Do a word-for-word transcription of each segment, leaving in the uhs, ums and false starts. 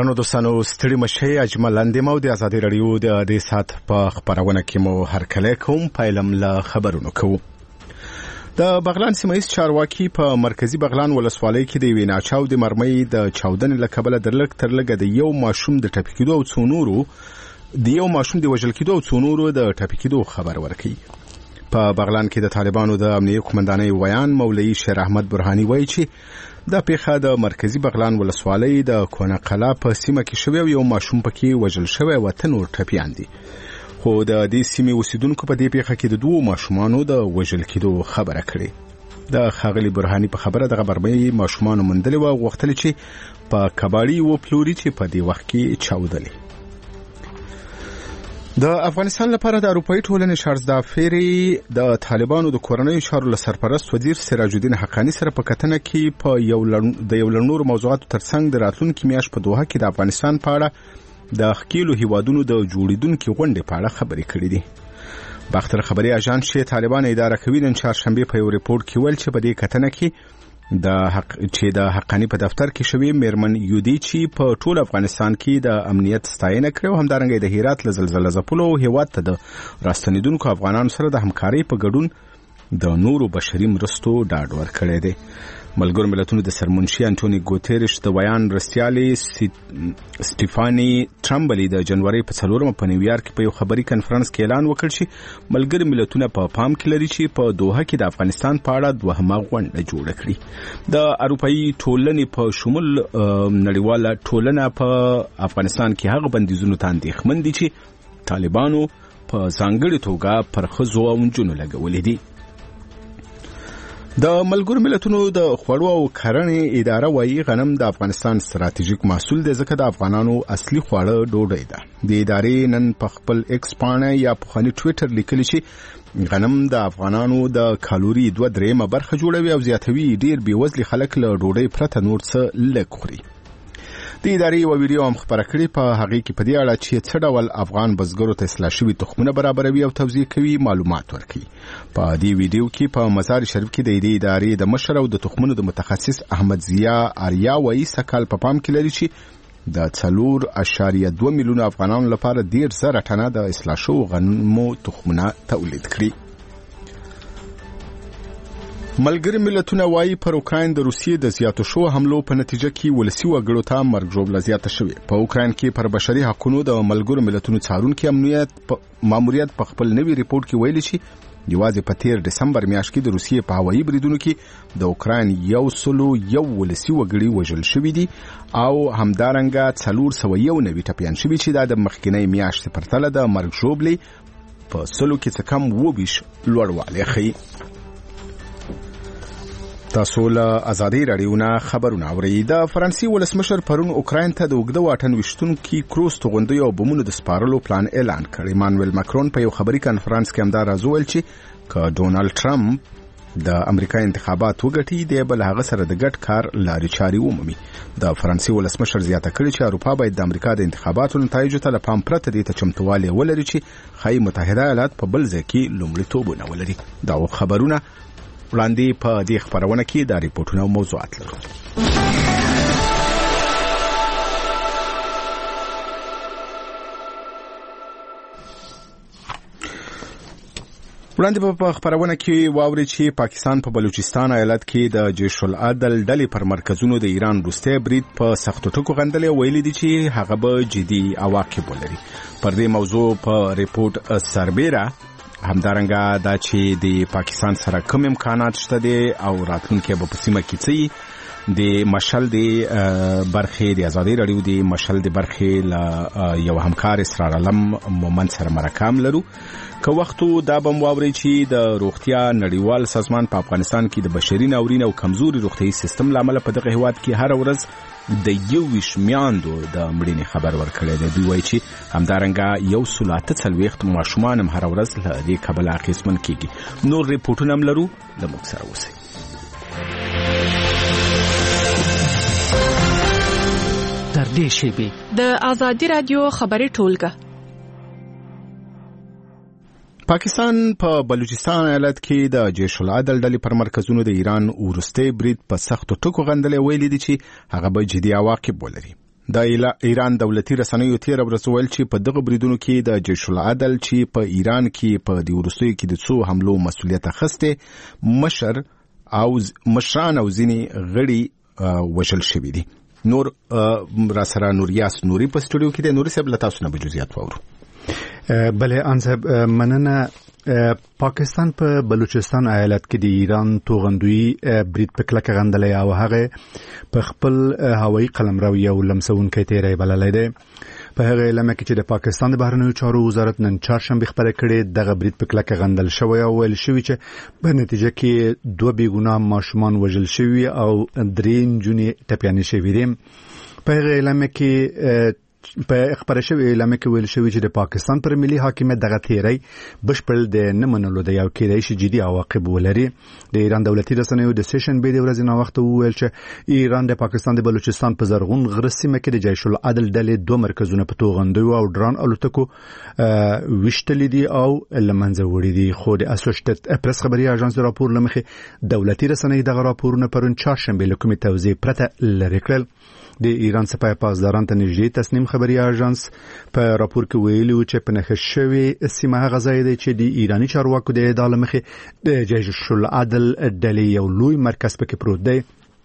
ګرانو دوستانو ستړي مشي اجمل اندیمو د ازادي رادیو د دې سات په خبرونه کې مو هر کله کوم پایلم له خبرونو کوو. د بغلان سیمایي چارواکي په مرکزی بغلان ولسوالۍ کې د ویناچاو د مرمۍ د چاودنې له کبله درلک ترلګه د یو ماشوم د ټپکیدو او څونورو د یو ماشوم د وژل کېدو او څونورو د ټپکیدو خبر ورکړي. په بغلان کې د طالبانو د امنیه قومندانۍ ویان مولوي شیر احمد برهاني وایي چې د پیښه د مرکزی بغلان ولسوالۍ د کونقلا په سیمه کې شوی یو ماشوم پکې وژل شوی او تنور ټپیان دي. خو د دې سیمې اوسیدونکو په دې پیښه کې د دوه ماشومانو د وژل کېدو خبره کړې. د خاغلی برهاني په خبره د غبرمۍ ماشومان مندل او وختل چې په کباړی و پلوري چې په دې وخت کې چاودلې. د افغانستان لپاره د اروپאי ټولنې شارزدا فيري د طالبانو د کورنۍ چارو سرپرست وزیر سراج الدین حقانی سره په کتنه کې په یو د یو لړنور موضوعاتو ترڅنګ د راتلونکي میاشت په دوحه کې د افغانستان په اړه د خکیلو هیوادونو د جوړیدونکو غونډې په اړه خبرې کړې دي. باختر خبري اژانس چې طالبان اداره کوي نن چهارشنبه په یو ریپورت کې ویل چې په دې کتنه کې د حق چې د حقانی په دفتر کې شوی میرمن یودی چې په ټول افغانستان کې د امنیت ستاینه کړو همدارنګه د هرات له زلزلې ځپلو هیواد ته د راستنیدونکو افغانانو سره د همکارۍ په ګډون د نورو بشري مرستو ډاډ ورکړی دی. ملګرو ملتونو د سرمنشي انټونی ګوتيرش د ویان رسیالي سټيفاني ټرمبلي د جنوري په څلورمه په نیویارک په یو خبري کانفرنس کې اعلان وکړ چې ملګرو ملتونه په پام کې لري چې په دوحه کې د افغانستان په اړه دوهمه غونډه جوړه کړي. د اروپאי ټولنې په شمول نړیواله ټولنه په افغانستان کې هغه بندیزونو ته اندېښمن دي چې طالبانو په ځانګړي توګه پر ښځو او نجونو لګولې دي. د ملګرو ملتونو د خوړو او کرنې اداره وايي غنم د افغانستان ستراتیژیک محصول دی ځکه د افغانانو اصلي خواړه ډوډۍ ده. د ادارې نن په خپل ایکس پاڼه یا په خاني ټویټر لیکلي چې غنم د افغانانو د کالوري دوه درېمه برخه جوړوي او زیاتوي ډیر بیوزلي خلک له ډوډۍ پرته نور څه لږ خوري. د ادارې یو ویډیو هم خبره کړې په هغه کې په دې اړه چې څه ډول افغان بزګرو ته اصلاح شوي تخمونه برابروي او توزیع کوي معلومات ورکړي. په دې ویډیو کې په مزار شریف کې د دې ادارې د مشر او د تخمونو د متخصص احمد ضیا آریا وایي سکال په پام کې لري چې د څلور اشاریه دوه میلیون افغانانو لپاره ډیر زره ټنه د اصلاح شوو غنمو تخمونه تولید کړي. ملګری ملتونه وايي پر اوکراین د روسیې د زیاتو شو حملو په نتیجه کې ولسی وګړو ته مرګ ژوبله زیاته شوې. په اوکراین کې پر بشري حقوقو د ملګرو ملتونو څارونکو امنیت ماموریت په خپل نوي ریپورت کې ویلي چې یوازې په تیر دسمبر میاشت کې د روسیې په هوایي بریدونو کې د اوکراین یو سلو یو ولسی وګړي وژل شوي دي او همدارنګه څلور سوه یو نوي ټپیان شوي چې د مخکینی میاشتې پرتله د مرګ ژوبلې په سلو کې څه کم اووه ویشت لوړوالی ښیي. تاسو له ازادي رادیو نه خبرونه اورئ. د فرانسې ولسمشر پرون اوکراین ته د اوږده واټن وشتونکي کروز توغندیو او بمونو د سپارلو پلان اعلان کړ. ایمانویل ماکرون په یو خبري کانفرنس کې همدا راز وویل چې که ډونالد ټرمپ د امریکا انتخابات وګټي دی بل هغه سره د ګډ کار لارې چارې ومومي. د فرانسې ولسمشر زیاته کړې چې اروپا باید د امریکا د انتخاباتو نتایجو ته له پام پرته دې ته چمتووالی ولري چې ښایي متحده ایالات په بل ځای کې لومړیتوبونه ولري. دا خبرونه وړاندې په دې خبرونه کې د ریپورتونو موضوعات لرو. وړاندې په خبرونه کې واوري چې پاکستان په بلوچستان ایالت کې د جیش العدل ډلې پر مرکزونو د ایران روسي برید په سختو ټکو غندلې ویلي دي چې هغه به جدي عواقب ولري. پر دې موضوع په ریپورت سربېره همدارنګه دا چې د پاکستان سره کوم امکانات شته دي او راتلونکي به په سیمه کې څه د مشل د برخې د ازادي رادیو د مشل د برخې له یو همکار اسرار علم مومن سره مرکام لرو. که وختو دا بم واوري چې د روغتیا نړیوال سازمان په افغانستان کې د بشري ناورین او کمزوري روغتيایي سیستم لامل په دغه هیواد کې هر ورځ د یو ویش میاندو د مړینې خبر ورکړی دی. دوی وایي چې همدارنګه یو سل اته څلوېښت ماشومان هم هر ورځ له دې کبله اخیستمن کیږي. نور ریپورټونه هم لرو، له موږ سره اوسئ. تر دې شیبې د ازادي رادیو خبري ټولګه. پاکستان په بلوچستان ایالت کې د جیش العدل ډلې پر مرکزونو د ایران ورسته برید په سختو ټکو غندلې ویلي دي چې هغه به جدي عواقب ولري. د ایران دولتي رسنیو تیر ورځ ویل چې په دغه بریدونو کې د جیش العدل چې په ایران کې په د وروستیو کې د څو حملو مسؤلیت اخیسته مشر او مشران او ځینې غړي وژل شوي دي. نور را سره نوریاس نوري په سټوډیو کې د نوري صاحب له تاسو نه به جزئیات واورو. بله ان صاحب مننه. پاکستان په پا بلوچستان ایالت کې د ایران توغندوی برید په کلکه غندلې او هغه په خپل هوایي قلمرو یو لمسونکی تیری بللی دی. په هغه اعلامیه کې چې د پاکستان د بهرنیو چارو وزارت نن چهارشنبه خبره کړې دغه برید په کلکه غندل شوی او ویل شوی چې په نتیجه کې دوه بیګناه ماشومان وژل شوي او درې نجونې ټپیانې شوي دي. په هغه اعلامیه کې په خبره شوی اعلامیه کې ویل شوی چې د پاکستان پر ملي حاکمیت دغه تیری بشپړ د نه منلو د یو کېدای شي جدي عواقب ولري. د ایران دولتي رسنیو د سیشن به د ورځې نه وخت ویل چې ایران د پاکستان د بلوچستان په زرغون غره سیمه کې د جیش العدل ډلې دوه مرکزونه په توغندو او ډرون الوتکو وشتلې دي او لمنځه وړي دي. خو د اسوسییټډ پریس خبري اژانس راپور لمخې دولتي رسنۍ دغه راپورونه پرون چهارشنبه له کومې توضیح پرته لري کړل. د ایران سپاه پاسداران ته نږدې تصنیم خبري اژانس په راپور کې ویلي و چې په نښه شوې سیمه هغه ځای دی چې د ایراني چارواکو د ادعا له مخې د جیش العدل ډلې یو لوی مرکز پکې پروت دی.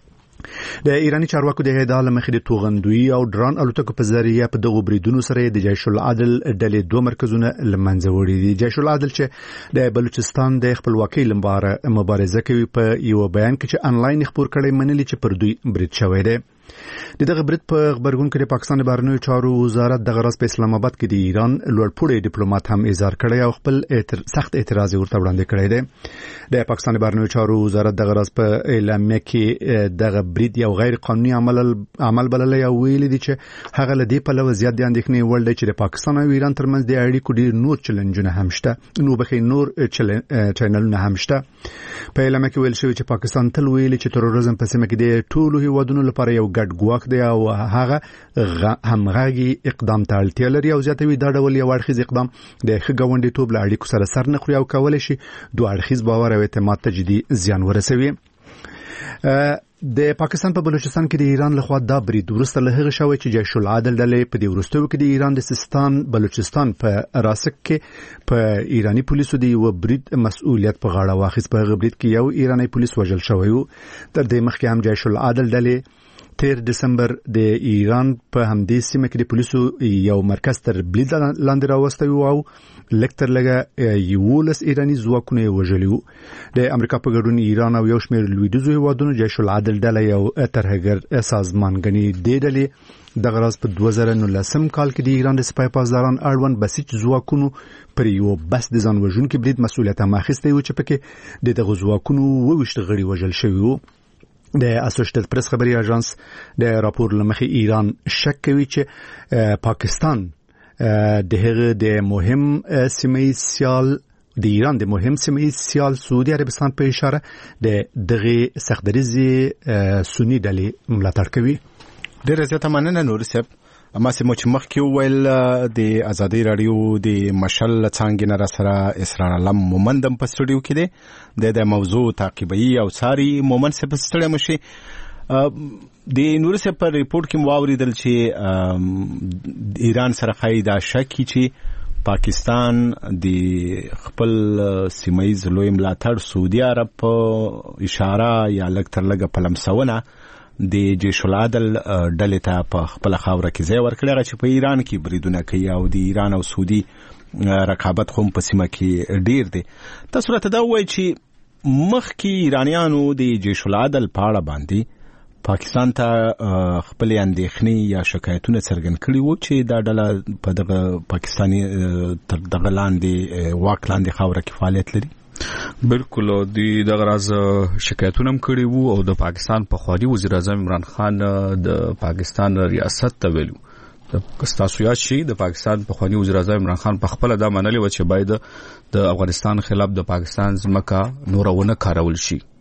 د ایراني چارواکو د ادعا له مخې د توغندوی او ډرون الوتکو په ذریعه په دغو بریدونو سره د جیش العدل ډلې دوه مرکزونه لمنځه وړي دي. جیش العدل چې د بلوچستان د خپلواکۍ لپاره مبارزه کوي په یو بیان کې چې انلاین خبر کړي منلي چې پر دوی برید شوی دی. د دغه برید په خبرګون کې د پاکستان د بهرنیو چارو وزارت دغه ورځ په اسلام آباد کې د ایران لوړپوړی ډیپلوماټ هم اظهار کړی او خپل اعتر... سخت اعتراض ورته وړاندې کړی دی. د پاکستان د بهرنیو چارو وزارت دغه ورځ په اعلامیه کې دغه برید یو غیر قانوني عمل عمل بللی او ویلي دي چې هغه له دې پلوه زیات د اندېښنې وړ دی چې د پاکستان او ایران ترمنځ د اړیکو ډېر نور چیلنجونه هم شته نو بخې نور چینلونه هم شته. په اعلامیه کې ویل شوی چې پاکستان تل ویلي چې تروریزم په سیمه کې د ټولو هیوادونو لپاره یو ګډ ګواښ دی او هغه همغږي اقدام ته اړتیا لري او زیاتوي دا ډول یو اړخیز اقدام د ښه ګاونډیتوب له اړیکو سره سر نه خوري او کولی شي دوه اړخیز باور او اعتماد ته جدي زیان ورسوي. د پاکستان په بلوچستان کې د ایران لخوا دا برید وروسته له هغه شوی چې جیش العدل ډلې په دې وروستیو کې د ایران د سیستان بلوچستان په راسک کې په ایرانی پولیسو د یو برید مسؤلیت په غاړه واخیست. په هغه برید کې یو ایرانی پولیس وژل شوی و. تر دې مخکې هم جیش العدل ډلې تیر دسمبر د ایران په همدې سیمه کې د پولیسو یو مرکز تر برید لاندې راوستی و او لږ تر لږه یولس ایراني ځواکونه یې وژلي وو. د امریکا په ګډون ایران او یو شمېر لویدیځو هیوادونو جیش العدل ډله یو ترهګر سازمان ګڼي. دې ډلې دغه ورځ په دوه زره نولسم کال کې د ایران د سپاه پاسداران اړوند بسیج ځواکونو پر یو بس د ځان وژونکي برید مسؤلیت هم اخیستی و چې پکې د دغه ځواکونو اووه ویشت غړي وژل شوي وو. د اسوسییټډ پریس خبري اژانس د راپور لمخې ایران شک کوي چې پاکستان د هغه د مهم سیمه سیال د ایران د مهم سیمه سیال سعودي عربستان په اشاره د دغه سختدریزي سنی ډلې ملاتړ کوي. ډېر زیاته مننه نور صاحب. اما سمو چې مخکې ویل د ازادي رادیو د مشل څنګه نه را سره اسرار علم مومندم په سټوډیو کې دی د موضوع تعقیبي او ساري مومن صاحب ستړي مشي. د نور صاحب په ریپورت کې واوریدل چې ایران سره قاعده شکی چې پاکستان د خپل سیمایي لوی ملاتړ سعودي عرب په اشاره یا لږ تر لږه په لمسونه د جیش العدل ډلې ته په خپل خاوره کې ځای ورکړی چې په ایران کې بریدونه کوي او د ایران او سعودي رقابت خو په سیمه کې ډیر دی. تاسو راته دا وایئ چې مخکې ایرانیانو د جیش العدل په اړه باندې پاکستان ته خپل اندېښنې یا شکایتونه څرګند کړي وو چې دا ډله په دغه پاکستاني تر دغه لاندې واک لاندې خاوره کې فعالیت لري. بالکل دی دغه راز شکایتونه هم کړي وو او د پاکستان په خواري وزیر اعظم عمران خان د پاکستان ریاست ته ویلو. د تاسو یاد شي د پاکستان په خواري وزیر اعظم عمران خان په خپل دا منلي و چې باید د افغانستان خلاف د پاکستان ځمکه نورونه کارول شي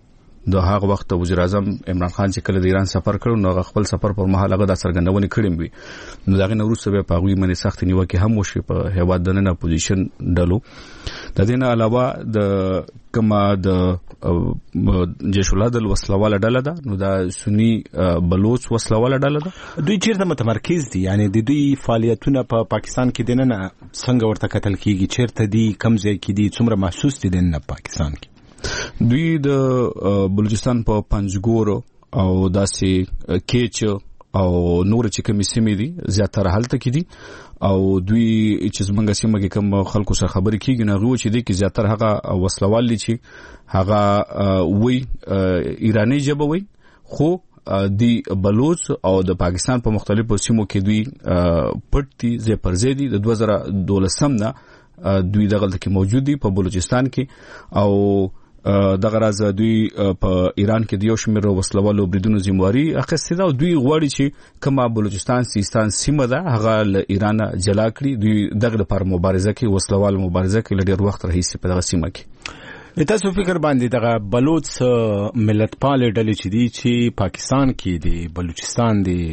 د هغه وخت وزیر اعظم عمران خان چې کله د ایران سفر کړو نو خپل سفر پر مهال هغه د څرګندونې کړې وي نو دغه نو وروسته په هغه باندې سخت نیوکه هم وشي په هیواد د نن اپوزیشن ډلو د دې نه علاوه د کما د جیش العدل وسلواله ډله ده نو دا سنی بلوچ وسلواله ډله ده دوی چیرته متمرکز دي یعنی د دوی فعالیتونه په پاکستان کې دنه څنګه ورته کتل کیږي چیرته دي کم ځای کې دي څومره محسوس دي د پاکستان کې دوی د بلوچستان په پنځګور او داسې کېچ او نور چې کومې سیمې دي زیاتره حالت کې دي او دوی چې زمونږ سیمه کې کوم خلکو سره خبرې کیږي نه غو چې دي کې زیاتره هغه وسلوال دي چې هغه وی ایرانی جبه وی خو دی بلوچ او د پاکستان په مختلفو سیمو کې دوی پټ دي زې پرځې دي د دوه زره دولسم نه دوی دغه کې موجود دي په بلوچستان کې او دغه راز دوی په ایران کې د یو شمېر وسلوالو بریدونو ذمہواری اخیستې ده او دوی غواړي چې کومه بلوچستان سیستان سیمه ده هغه له ایران جلا کړي دوی دغه لپاره مبارزه کوي وسلوال مبارزه کوي لږ ډیر وخت راهیسې په دغه سیمه کې تاسو فکر باندې دغه بلوچ ملتپال ډلې چې دي چې پاکستان کې دي بلوچستان دي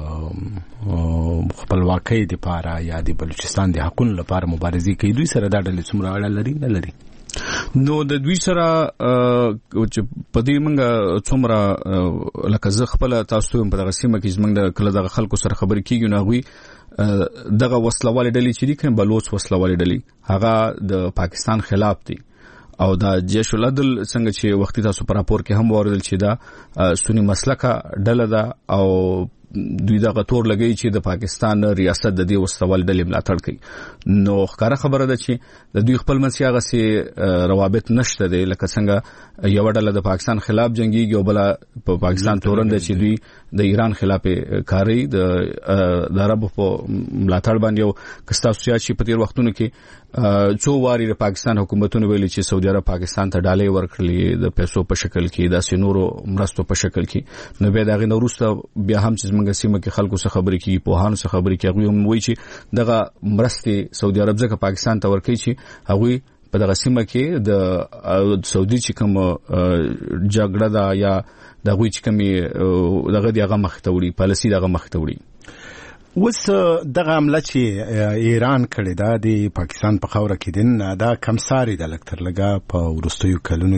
خپلواکۍ لپاره یا د بلوچستان د حقوقو لپاره مبارزه کوي دوی سره دا ډلې څومره اړه لري نه لري نو د دوی سره چې په دې منګه څومره لکه زه خپل تاسو په دغه سیمه کې زمنګ د کله دغه خلکو سره خبرې کیږي نو غوي دغه وسلواله ډلې چې دي کوم بلوچ وسلواله ډلې هغه د پاکستان خلاف دي او دا جیش العدل څنګه چې وختي تاسو پر راپور کې هم وردل چې دا سنی مسلکه ډله ده او دوی دغه تور لګی چې د پاکستان ریاست د دې وسوال ډلې ملاتړ کوي نو ښکاره خبره ده چې د دوی خپل منځ هغه سي روابط نشته دي لکه څنګه یو ډله د پاکستان خلاف جنگيږي او بل په پاکستان تورند چې دوی د ایران خلاف کاری د عرب په ملاتړ باندې او کستا سیاسي په تیر وختونو کې څو واری د پاکستان حکومتونو ویلي چې سعودي عرب پاکستان ته ډالۍ ورکړي د پیسو په شکل کې د سينورو مرستو په شکل کې نو به دغه نورسته بیا هم چې موږ سیمه کې خلکو سره خبرې کوي په هانو سره خبرې کوي هم وایي چې دغه مرستې سعودي عرب ځکه پاکستان ته ورکړي چې هغه په دغه سیمه کې د سعودي چې کوم جګړه دا یا دغه چې کوم دغه دغه مختوري پالیسي دغه مختوري وس دغه عمله چې ایران کړې ده د پاکستان په خاور کې دین دا کمساري د لکتر لګه په ورستیو کلونو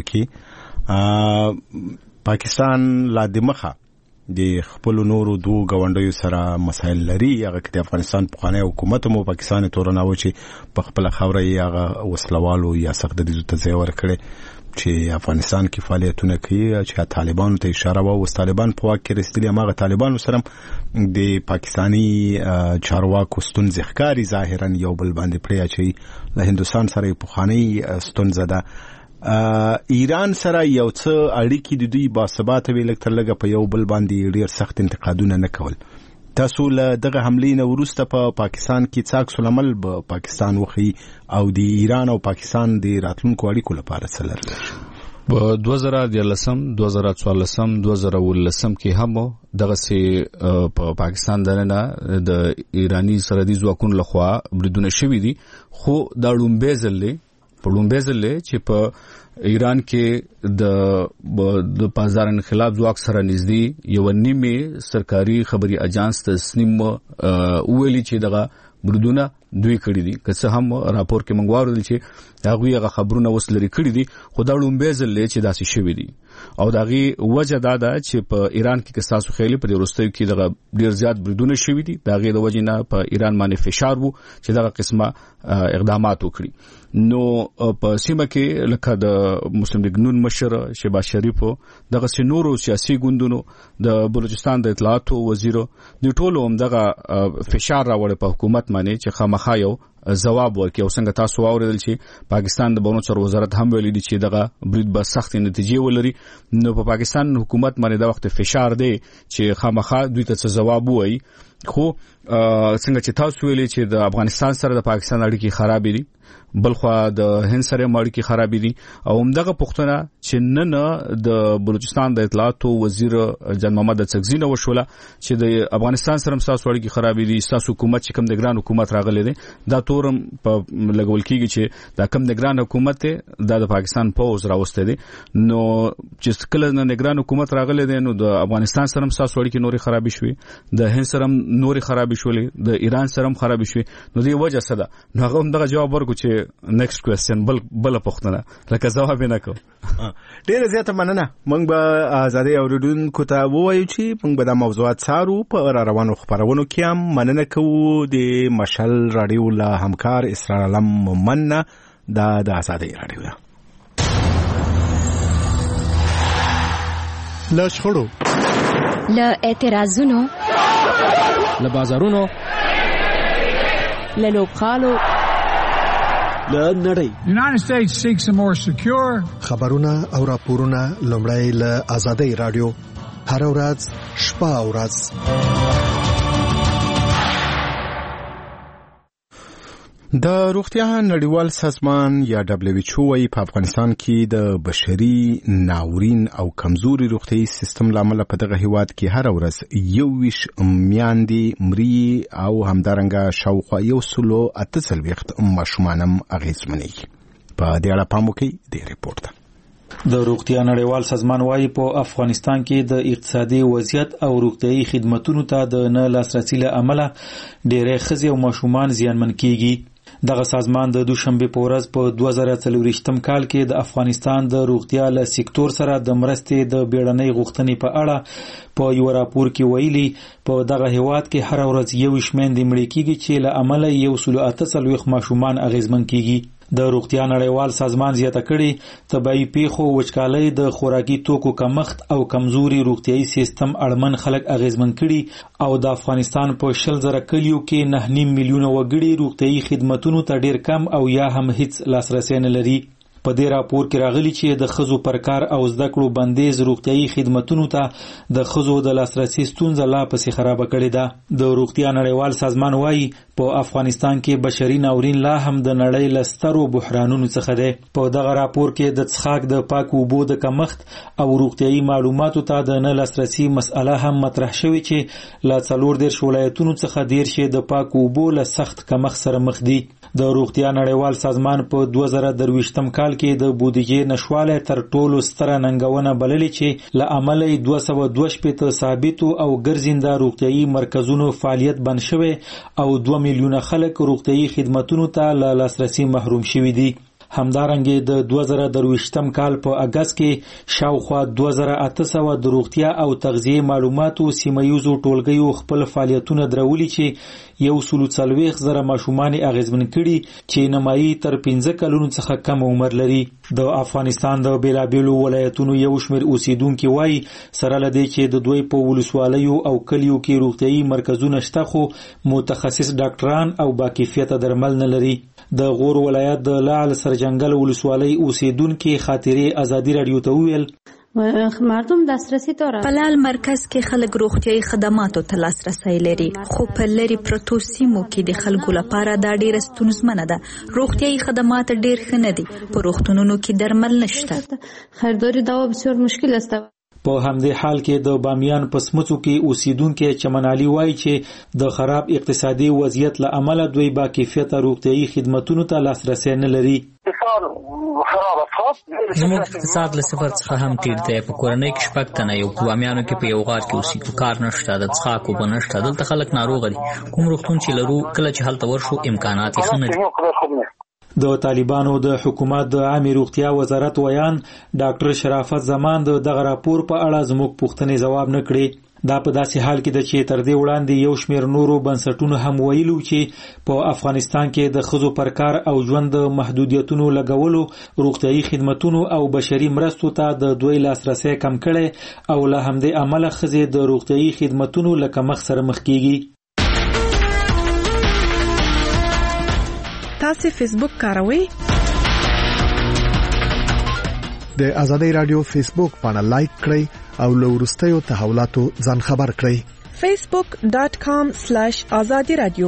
کې پاکستان لا د مخه د خپل نورو دوه غونډیو سره مسایل لري هغه د افغانستان په خانه حکومت مو پاکستان تورناوي چې په خپل خاور یې هغه وسلوالو یا سخت د دې ته ځای ورکړي چې افغانستان کې فعالیتونه کوي چې طالبان ته اشاره و او طالبان په واک کې رسېدلي هغه طالبان سره د پاکستانی چارواکو ستونزې ښکاری ظاهرا یو بل باندې پرې چې له هندستان سره په خاني ستونزه ده ایران سره یو څه اړیکې د دوی باثبات ویل تر لګه په یو بل باندې ډیر سخت انتقادونه نه کول تاسو له دغه حملې نه ورسته په پا پاکستان کې څاک سلمل په پاکستان وخی او د ایران او پاکستان د راتلونکو اړیکو لپاره څه لري په دوه زره دولسم دوه زره څوارلسم دوه زره ولسم کې هم دغه سي په پاکستان دنه د ایرانی سرحدي ځواکونو لخوا بریدونه شوي دي خو دا لومبه ځلې په لومبه ځلې چې په ایران کې د د بازار انقلاب ځواک سره نږدې یو نیمه سرکاري خبري اجانس تسنیم ویلي چې دغه بریدونه دوی کړی دي که څه هم راپور کې منغوارو دي چې هغه هغه خبرونه وسلري کړی دي خو دا لومبه ځلې چې داسې شوي دي او دغه وجه دا ده چې په ایران کې کساسو خېلي په ورستیو کې دغه ډیر زیات بریدونه شوي دي دغه د وجه نه په ایران باندې فشار وو چې دغه قسمه اقدامات وکړي نو په سیمه کې لکه د مسلم لیگ نون مشر شهباز شریف دغه سينورو سیاسي ګوندونو د بلوچستان د اطلاعات وزیر د ټولو هم دغه فشار راوړ په حکومت باندې چې خامخا یو جواب ورکړي او څنګه تاسو واوریدل چې پاکستان د بونو چر وزارت هم ویلي دي چې دغه برید به سخت نتیجې ولري نو په پاکستان حکومت باندې د وخت فشار دی چې خامخا دوی ته څه جواب وایي خو څنګه چې تاسو ویلي چې د افغانستان سره د پاکستان اړیکې خراب دي بلخوا د هند سره اړیکې خراب دي او همدغه پښتنه چې نن د بلوچستان د اطلاعات وزیر جان محمد څکزی نو وشوله چې د افغانستان سره تاسو اړیکې خراب دي تاسو حکومت چې کوم د ګران حکومت راغلی دی دا تورم په لګول کیږي چې دا کوم د ګران حکومت د پاکستان پوز راوسته دي نو چې کله د ګران حکومت راغلی دی نو د افغانستان سره تاسو اړیکې نوري خراب شوي د هند سره نوري خراب شوي د ایران سره خراب شوي نو دی وجه څه ده نو هغه دغه جواب ورکو چې next question بل بل پختنه لکه جواب نه کو ډیره زیاته مننه موږ به آزادي اوریدونکو ته ووایو چې موږ به د موضوعات څارو په را روانو خبرونو کې هم مننه کوو د مشل رادیو له همکار اسرار علم مننه د آزادي رادیو له شخړو له اعتراضونو له بازارونو له لوبخالو له نړۍ The United States seeks a more secure خبرونه او راپورونه لومړی له آزادۍ رادیو هر ورځ شپه او ورځ د روغتیا نړیوال سازمان یا دبليو ایچ او په افغانستان کې د بشري ناورین او کمزوري روغتي سیستم لامل په دغه هیواد کې هر ورځ یو ویش میاندې مري او همدارنګه شاوخوا یو سلو اته وخت ماشومانم اغیزمنې په دې اړه پام وکړئ د ریپورت د روغتیا نړیوال سازمان وايي په افغانستان کې د اقتصادي وضعیت او روغتيایي خدماتو ته د نه لاسرسي له امله ډېرې ښځې او ماشومان زیانمن کیږي دغه سازمان د دوشنبه په ورځ په دوه زره څلوېښتم کال کې د افغانستان د روغتیا له سکتور سره د مرستې د بیړنۍ غوښتنې په اړه په یو راپور کې ویلي په دغه هیواد کې هر ورځ یو شمېر مړي کیږي چې له عمله یو سلو اته څلوېښت ماشومان اغیزمن کیږي د روغتیا نړیوال سازمان زیاته کړي طبي پیښو وچکالۍ د خوراکي توکو کمښت او کمزوري روغتيایي سیستم اړمن خلک اغیزمن کړي او د افغانستان په شل زره کلیو کې نه نیم میلیون وګړي روغتيایي خدماتو ته ډیر کم او یا هم هیڅ لاسرسي نه لري په دې راپور کې راغلي چې د خزو پر کار او زده کړو بندیز روغتيایي خدماتو ته د خزو د لاسرسي ستونزه لا پسې خراب کړې ده د روغتیا نړیوال سازمان وايي په افغانستان کې بشري ناورین لا هم د نړۍ له سترو بحرانونو څخه دی په دغه راپور کې د څښاک د پاک اوبو د کمښت او روغتيایي معلوماتو ته د نه لاسرسي مسأله هم مطرح شوې چې لا څلور دېرش ولایتونو څخه دېرش د پاک اوبو له سخت کمښت سره مخ دي د روغتیا نړیوال سازمان په دوه زره درویشتم کال کې د بودیجې نشواله تر ټولو ستره ننګونه بللې چې له عمله دوه سوه دوه شپېته ثابتو او ګرځنده روغتيایي مرکزونو فعالیت بند شوی او دوه میلیونه خلک روغتيایي خدماتو ته له لاسرسي محروم شوي دي همدارنګه د دوه زره درویشتم کال په اگست کې شاوخوا دوه زره اته سوه د روغتیا او تغذیه معلوماتو سیمایوزو ټولګیو خپل فعالیتونه درولي چې یو سلو څلوېښت زره ماشومان اغیزمن کړي چې نمایي تر پنځه کلونو څخه کم عمر لري د افغانستان د بیلابیلو ولایتونو یو شمېر اوسیدونکو وایي سره لدی چې د دوی په ولسوالیو او کلیو کې روغتيایي مرکزونه شته خو متخصص ډاکټران او باکیفیته درمل نه لري د غور ولایت د لعل سرجنگل ولسوالۍ اوسیدونکو خاطرې آزادي رادیو ته ویل مردم دسترسی داره. په لعل مرکز کې خلک روغتيایي خدماتو ته لاسرسي لري خو په لری پروتو سیمو کې د خلکو لپاره دا ډیره ستونزمنه ده روغتيایي خدمات ډیر ښه نه دي په روغتونونو کې درمل نشته خریداری دوا بسیار مشکل است په همدې حال کې د بامیان په سمڅو کې اوسیدونکو چمن علي وایي چې د خراب اقتصادي وضعیت له امله دوی با کیفیت روغتيایي خدماتو ته لاسرسي نه لري زموږ اقتصاد له صفر څخه هم ټیټ دی په کورنۍ کې شپږ تنه یو بامیانو کې په یو غار کې اوسېږو کار نشته د څښاک اوبه نشته دلته خلک ناروغ دي کوم روغتون چې لرو کله چې هلته ورشو امکانات یې ښه نه دي د طالبانو د حکومت د عامه روغتیا وزارت ویان ډاکټر شرافت زمان دغه راپور په اړه زموږ پوښتنې جواب نه کړي دا په داسې حال کې د چې تر دې وړاندې یو شمېر نورو بنسټونو هم ویلو چې په افغانستان کې د ښځو پر کار او ژوند د محدودیتونو لګولو روغتيایي خدماتو او بشري مرستو ته د دوی لاسرسي کم کړي او له همدې عمله ښځې د روغتيایي خدماتو له کمښت سره مخ کیږي تاسو فیسبوک کاروئ د آزادۍ رادیو فیسبوک باندې لایک کړئ او له وروستیو تحولاتو ځان خبر کړئ facebook dot com slash azadi radio.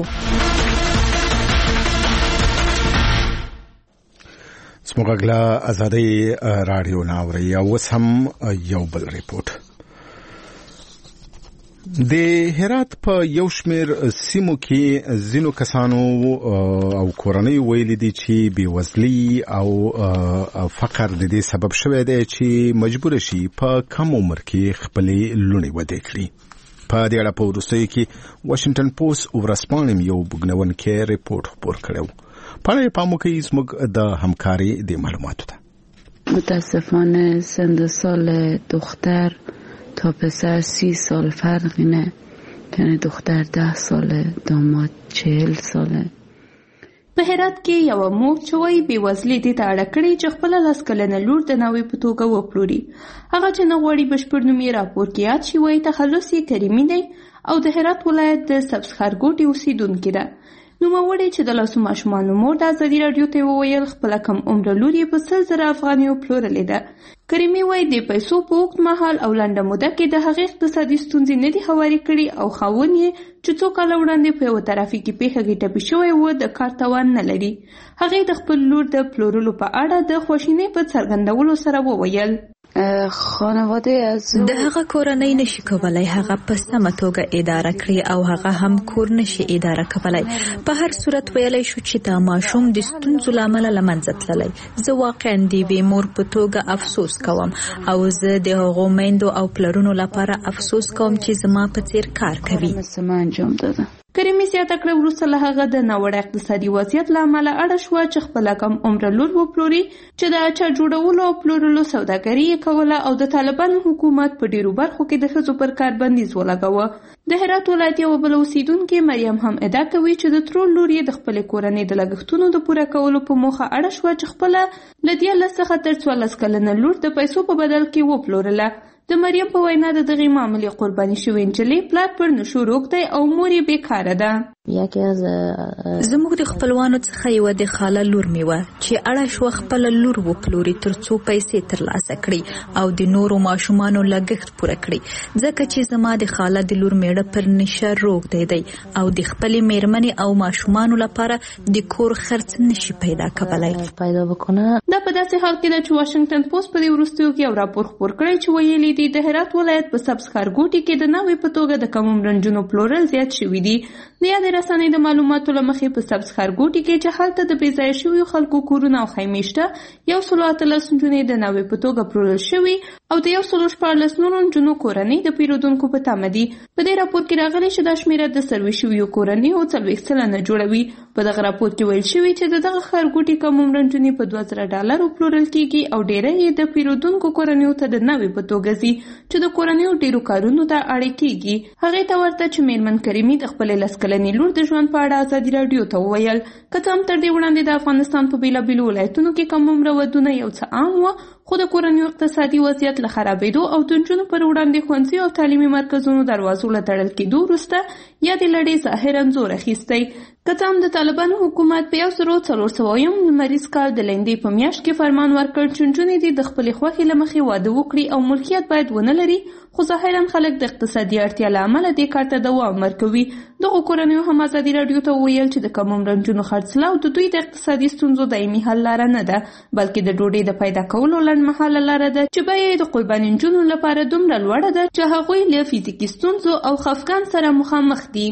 سموږه ازادي رادیو ناوړي او سم یو بل ریپورت د هرات په یو شمیر سیمو کې زینو کسانو او کورنۍ ویل دي چې بیوزلي او فقر د دې سبب شوی دی چې مجبور شي په کم عمر کې خپلې لونې ودې کړي. په دې اړه په وروستیو کې واشنگټن پوسټ ورسپانیم یو بګنونکې ریپورت خپور کړو. پاره پامو کې زموږ د همکاري د معلوماتو ته متاسفانه سن سال دختر تا پسر سی سال فرق نه، یعنی دختر ده ساله داماد چهل ساله. په هرات کې یو مور چوي بیوزلي دي ته اړه کړی چې خپل لاس کلنه لور د ناوې په توګه وپلوري. هغه چې نه غواړي بشپړ نوم یې راپور کې یاد شي وایي تخلص یې کریمي دی او د هرات ولایت د سبزخرګوټي اوسیدونکې ده. نوموړې چې د لاسو ماشومانو مور د ازادي راډیو ته وویل خپله کم عمره لور یې په سل زره افغانیو پلورلې ده. کریمي وایي د پیسو په اوږد مهال او لنډه موده کې د هغې اقتصادي ستونزې نه دي هوارې کړي او خاوند یې چې څو کاله وړاندې په یوه ترافیکي پیښه کې ټپي شوی و د کار توان نه لري. هغې د خپل لور د پلورلو په اړه د خواشینۍ په څرګندولو سره وویل خانواده از د هغه کورنۍ نشي کولای هغه په سمه توګه اداره کړي او هغه هم کور نشي اداره کولای. په هر صورت ویلای شو چې دا ماشوم د ستونزو له امله له منځه تللی. زه واقعا د یوې مور په توګه افسوس کوم او زه د هغو میندو او پلرونو لپاره افسوس کوم چې زما په څیر کار کوي. کریمي زیاته کړه وروسته له هغه د ناوړه اقتصادي وضعیت له امله اړه شوه چې خپله کم عمره لور وپلوري چې د اچار جوړولو او پلورلو سوداګري یې کوله او د طالبانو حکومت په ډیرو برخو کې د ښځو پر کار بندیز ولګاوه. د هرات ولایت یوه بله اوسیدونکې مریم هم ادعا کوي چې د ترور لور یې د خپلې کورنۍ د لګښتونو د پوره کولو په موخه اړه شوه چې خپله له دیارلس څخه تر څوارلس کلنه لور د پیسو په بدل کې وپلورله. د مریم په وینا د دغې معاملې قرباني شوې نجلۍ پلار پر نشو روږ دی او مور یې بیکاره ده. زموږ د خپلوانو څخه یوه د خاله لور مې وه چې اړه شوه خپله لور وپلوري تر څو پیسې ترلاسه کړي او د نورو ماشومانو لګښت پوره کړي، ځکه چې زما د خاله د لور میړه پر نشه روږ دی دی او د خپلې میرمنې او ماشومانو لپاره د کور خرڅ نشي پیدا کولی. دا په داسې حال کې ده چې واشنګټن پوسټ په دې وروستیو کې یو راپور خپور کړی چې ویلي دي د هرات ولایت په سبزخرګوټي کې د ناوې په توګه د کم عمره نجونو پلورل زیات شوي دي. د یادې رسنۍ د معلوماتو له مخې په سبزخرګوټي کې چې هلته د بې ځایه شویو خلکو کورونه او خیمې شته یو سلو اتلس نجونې د ناوې په توګه پلورل شوي او د یو سلو شپاړلس نورو نجونو کورنۍ د پیرودونکو په تمه دي. په دې راپور کې راغلي چې دا شمېره د سروي شویو کورنیو څلوېښت سلنه جوړوي. په دغه راپور کې ویل شوي چې د دغه ښارګوټي کم عمره نجونې په دوه زره ډالرو پلورل کېږي او ډېری یې د پیرودونکو کورنیو ته د ناوې په توګه ځي چې د کورنیو ډېرو کارونو ته اړې کېږي. هغې ته ورته چې میرمن کریمي د خپلې لس کلنې لور د ژوند په اړه ازادي راډیو ته وویل که څه هم تر دې وړاندې د افغانستان په بېلابېلو ولایتونو کې کم عمره ودونه یو څه عام وه، خو د کورنیو اقتصادي وضعیت له خرابېدو او د نجونو پر وړاندې ښوونځي او تعلیمي مرکزونو دروازو له تړل کېدو وروسته یادې لړۍ ظاهراً زور اخیستی. که څه هم د طالبانو حکومت په یو زرو څلور سوهیم لمریز کال د لیندۍ په میاشت کې فرمان ورکړ چې نجونې دې د خپلې خوښې له مخې واده وکړي او ملکیت باید ونه لري، خو ظاهراً خلک د اقتصادي اړتیا له امله دې کار ته دوام ورکوي. دغو کورنیو هم ازادي راډیو ته وویل چې د کم عمره نجونو خرڅلاو د دوی د اقتصادي ستونزو دایمي حل لاره نه ده، بلکې د ډوډۍ د پیدا کولو لنډمهاله لاره ده چې بیه یې د قرباني نجونو لپاره دومره لوړه ده چې هغوی له فزیکي ستونزو او خفګان سره مخامخ دي.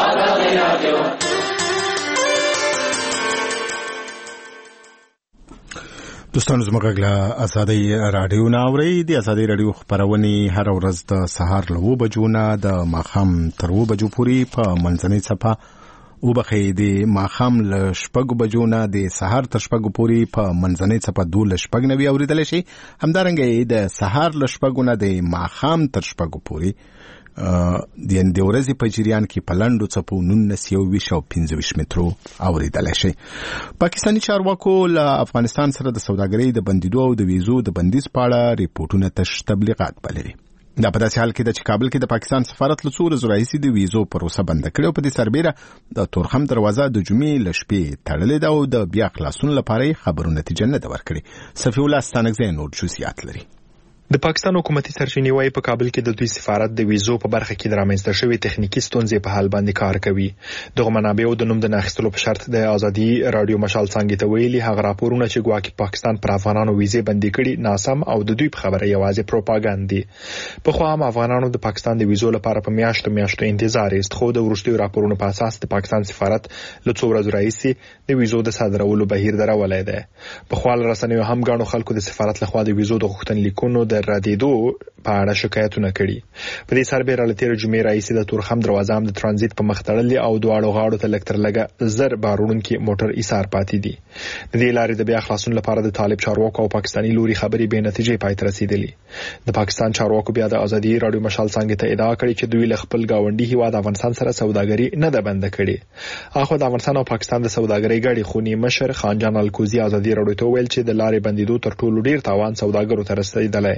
دوستانو زموږ له ازادي راډیو نه اورئ. د ازادي راډیو خپرونې هر ورځ د سهار له اوه بجو نه د ماښام تر اوه بجو پورې په منځنۍ څپه وبخښئ د ماښام له شپږو بجو نه د سهار تر شپږو پورې په منځنۍ څپه دولس شپږ نوي اورېدلی شي. همدارنګه د سهار له شپږو نه د ماښام تر شپږو پورې د د ورځې په جریان کې په لنډو څپو نولس یو ویشت او پنځه ویشت مترو اورېدلی شي. پاکستاني چارواکو له افغانستان سره د سوداګرۍ د بندیدو او د ویزو د بندیز په اړه ریپورټونه تش تبلیغات بللي. دا په داسې حال کې ده چې کابل کې د پاکستان سفارت له څو ورځو راهیسې د ویزو پروسه بنده کړې او په دې سربیره د تورخم دروازه د جمعې له شپې تړلې ده او د بیا خلاصون لپاره خبرو نتیجه نه ده ورکړې. صفي الله ستانکزی نور جزئیات لري. د پاکستان حکومتي سرچینې وايي په کابل کې د دوی سفارت د ویزو په برخه کې د رامنځته شوې تخنیکی ستونزې په حل باندې کار کوي. دغه منابعو د نوم د ناخستلو په شرط د ازادي رادیو مشال څنګه ته ویلي هغه راپورونه چې ګواکې پاکستان پر افغانانو ویزې بندي کړي ناسم او د دوی په خبره یوازې پروپاګاندا دي. په خو هم افغانانو د پاکستان د ویزو لپاره په میاشتو میاشتو انتظار است، خو د ورستیو راپورونو په اساس د پاکستان سفارت له څو ورځې راهیسې د ویزو د صادرولو بهیر درولای دی. په خپل رسنیو هم غاڼو خلکو د سفارت لخوا د ویزو د غوښتنلیکونو د ردیدو په اړه شکایتونه کړي. په دې سربېره له تیر جمعې راهیسې د تورخم دروازه هم د ترانزیت په مخ تړلې او دواړو غاړو ته لکتر لګه زر بارونکي موټر ایثار پاتې دي. د دې لارې د بیا خلاصون لپاره د طالب چارواکو او پاکستاني لوري خبرې به نتیجې پای ته رسیدلې. د پاکستان چارواکو بیا د ازادي رادیو مشال څنګه ته ادعا کړې چې دوی له خپل گاونډي هیواد افغانستان سره سوداګري نه ده بند کړې. اخو د افغانستان او پاکستان د سوداګرۍ غړي خونی مشر خانجان الکوزی ازادي رادیو ته ویل چې د لارې بندیدو تر ټولو ډیر تاوان سوداګرو ته رسیدلی.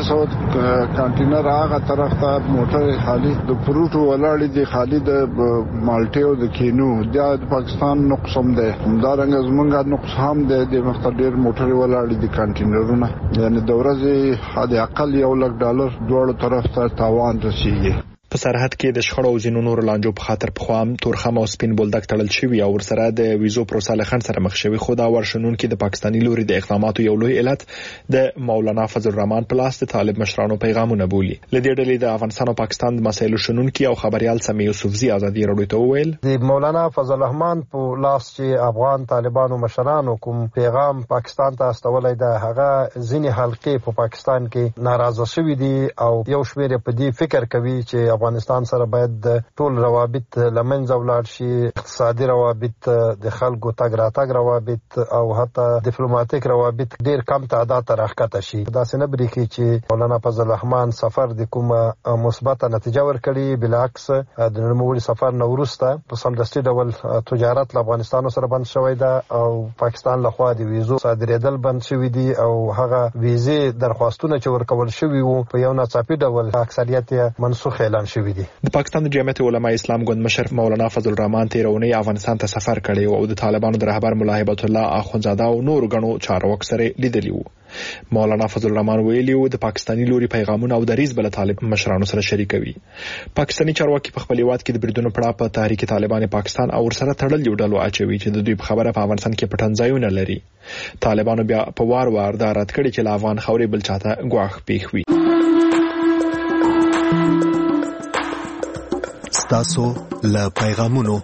کانټینر هغه طرف ته موټر خالی د فروټو ولاړې دي، خالی د مالټې او د کینو د پاکستان نقص هم ده، همدارنګه زمونږ نقص هم ده. د مختلف ډیر موټر ولاړې دي کانټینرونه، یعنی د ورځې حد اقل یو لک ډالر دواړو طرف ته تاوان رسیږي. په سرحد کې د شخړو او ځینو نورو لانجو په خاطر په خوام تورخم او سپین بولدک تړل شوی او ورسره د ویزو پروسه له خنډ سره مخ شوی. خو دا ورشنون کې د پاکستاني لوري د اقداماتو یو لوی علت د مولانا فضل الرحمن په لاس د طالب مشرانو پیغامونه بولی. لدې ډلې د افغانستان او پاکستان د مسایلو شنون کې او خبريال سمي یوسفزي ازادي رادیو ته ویل د مولانا فضل الرحمن په لاس چې افغان طالبانو مشرانو کوم پیغام پاکستان ته استولای د هغه ځینې حلقې په پاکستان کې ناراضه شوې دي او یو شمېر په دې فکر کوي چې افغانستان سره باید د ټول روابط لمنځه ولاړ شي، اقتصادي روابط، د خلکو تګ راتګ روابط او حتی ډیپلوماټیک روابط ډیر کم تعداد ته راښکته شي. دا څنګه بریکي چې مولانا فضل الرحمن سفر د کومه مثبت نتیجه ورکړي، بلعکس د نوموړي سفر نو وروسته په سمدستي ډول تجارت له افغانستان سره بند شوی ده او پاکستان لخوا د ویزو صادرېدل بند شوی دي او هغه ویزې درخواستونه چې ورکول شوی وو په یو ناڅاپي ډول اکثریت منسوخ اعلان شوی دي. د پاکستان د جمعیت علماء اسلام ګوند مشر مولانا فضل الرحمن تیرونی افغانستان ته سفر کړی او د طالبانو د رهبر مولا هیبت الله اخونزاده او نور غنو چارواکو سره لیدلی وو. مولانا فضل الرحمن ویلی و د پاکستاني لوري پیغامونه او دریز بل طالب مشرانو سره شریکوي. پاکستاني چارواکي په خپل هیواد کې د بریدونو پړه په تحریک طالبان پاکستان او سره تړل یو ډلو اچوي چې د دوی په خبره په افغانستان کې پټنځایونه لري. طالبانو بیا په وار وار دا رد کړي چې افغان خوري بل چاته ګواښ پیښوي. تاسو له پیغامونو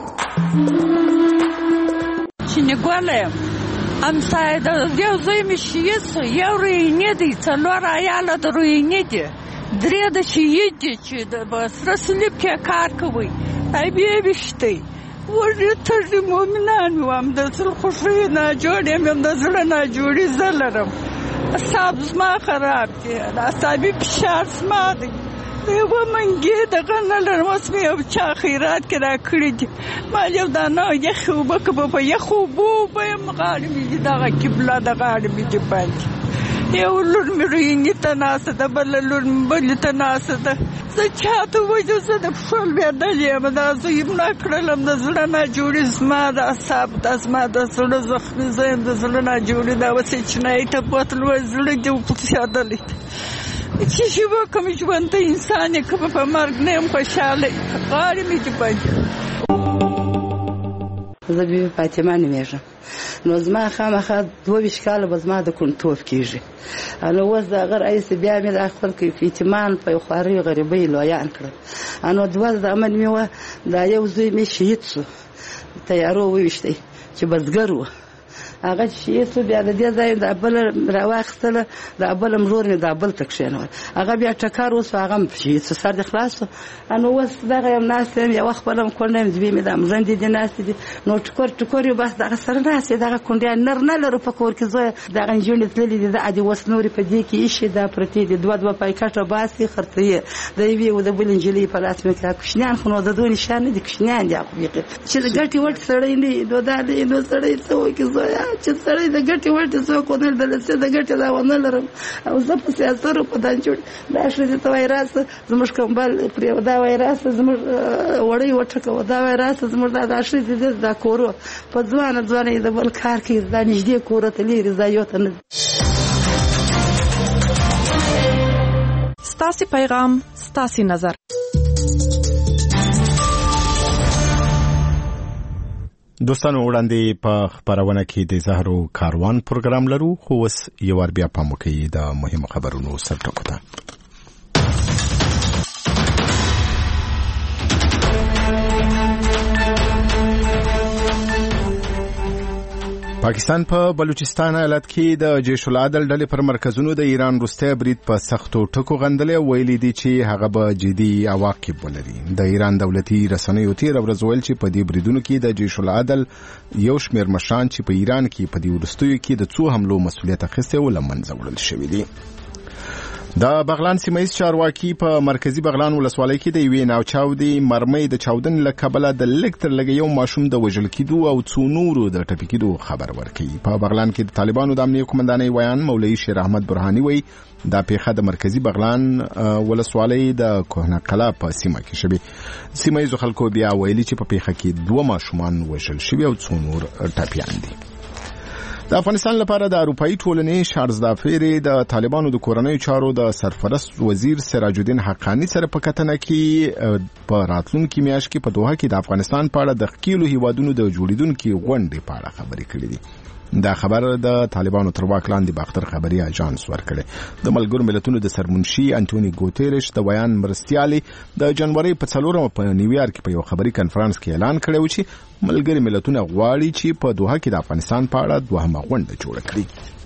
چې نګولم ام ساده یو زوی مې شیس یو رینې دی څلور عیاله د رینې دی درې د شهید دي چې د بسره سلیب کې کار کوي ای بیا بشتي ورته تر مومنان وام د سل خوشي نه جوړې مې د زړه نه جوړې زلرم اصاب زما خراب دي اصابي فشار زما دی یو منګي د غنل رسمي او چا خیرات کرا کړی دي ما یو دا نه یخ وبکب په یخ وبو په مغالم دي دا قبله د غالم دي باندې یو لور مې رینې تناسه د بل لور بل تناسه د چاته وځو زه د خپل بیادلې ما دا زه یې نه کړلم د زړه نه جوړې زما د اصاب د زما د زړه زخمي زم د زړه نه جوړې دا وسې چې نه ته پتل و زړه دې په سیادلې چې شي وکم ژوند ته انسان یې کوم په مرګ نه هم خوشاله غاړې مې دې پاتې زه بي فاطمه نومېږم نو زما خامخا دوه ویشت کاله به زما د کونټوب کېږي نو اوس د هغه رئیس بیا مې د خپل یتیمان په یو خوارۍ غریبۍ لویان کړل نو دوه زامن مې وه دا یو زوی مې شهید شو تیارو وویشتی چې بزګر و هغه چې څو بیا د دې ځای د بل راواخستله د بل مرور نه د بل تکشنول هغه بیا ټکر اوس هغه چې سر د خلاص نو اوس دغه یو ناس یو خپلم کولم دې مې د مزند دي ناس دي نو ټکر ټکر یو بس دغه سره ناس دغه کونډه نر نه لرو په کور کې زه دغه انجونې تللې دي د ادي وس نوري په دې کې ایشي دا پرتی دي دوه دوه پایکټه باسي خرڅي د وی او د بل انجلي په لاس مې کا کوشنیان خو نو د دوه نشان دي کوشنیان دي خو چې د ګټي وټ سړی نه دوه د نو سړی څو کې زویا چې سړی د ګټي ورته څو کو نه د لسه د ګټي دا ونه لرم او زه په سیاست په دان جوړ دا شې ته وایراس زموږ کومبل پر دا وایراس زموږ وړي وټکو دا وایراس زموږ دا دا شې دا کورو په ځوانه ځوانه د بل کار کې دا نږدې کورو ته لري دا یو ته ستاسو پیغام ستاسو نظر. دوستانو وړاندې په خبرونه کې د زهرو کاروان پروګرام لرو، خو اوس یو ور بیا پام وکړئ د مهمو خبرونو سرټکو ته. پاکستان په بلوچستان ایالت کې د جیش العدل ډلې پر مرکزونو د ایران روسي برید په سختو ټکو غندلې، ویلي دي چې هغه به جدي عواقب ولري. د ایران دولتي رسنیو تیر ورځ ویل چې په دې بریدونو کې د جیش العدل یو شمېر مشران چې په ایران کې په دې وروستیو کې د څو حملو مسؤلیت اخیستی و له منځه وړل شوي دي. د بغلان سیمایي چارواکي په مرکزی بغلان ولسوالۍ کې د یوې ناوچاودي مرمۍ د چاودن له کبله د لږ تر لږه یو ماشوم د وژل کېدو او څو نورو د ټپي کېدو خبر ورکوي. په بغلان کې د طالبانو د امنیه قومندانۍ ویان مولوي شیر احمد برهاني وایي دا پیښه د مرکزی بغلان ولسوالۍ د کوهنه قلا په سیمه کې شوې. سیمایي خلکو بیا ویلي چې په پیښه کې دوه ماشومان وژل شوي او څو نور ټپیان دي. د افغانستان لپاره د اروپאי ټولنې شارز دافيري د طالبانو د کورنۍ چارو د سرپرست وزیر سراج الدین حقانی سره په کتنه کې په راتلونکي میاشت کې په دوحه کې د افغانستان په اړه د خپلو هیوادونو د جوړیدونکو غونډې په اړه خبرې کړې دي. دا خبر د طالبانو تر واک لاندې باختر خبري اژانس ورکړي. د ملګرو ملتونو د سرمنشي انټونی ګوتيرش د بیان مرستيالي د جنوري په څلورمه په نیویارک په یو خبري کانفرنس کې اعلان کړی چې ملګري ملتونه غواړي چې په دوحه کې د افغانستان په اړه دوهمه غونډه جوړه کړي.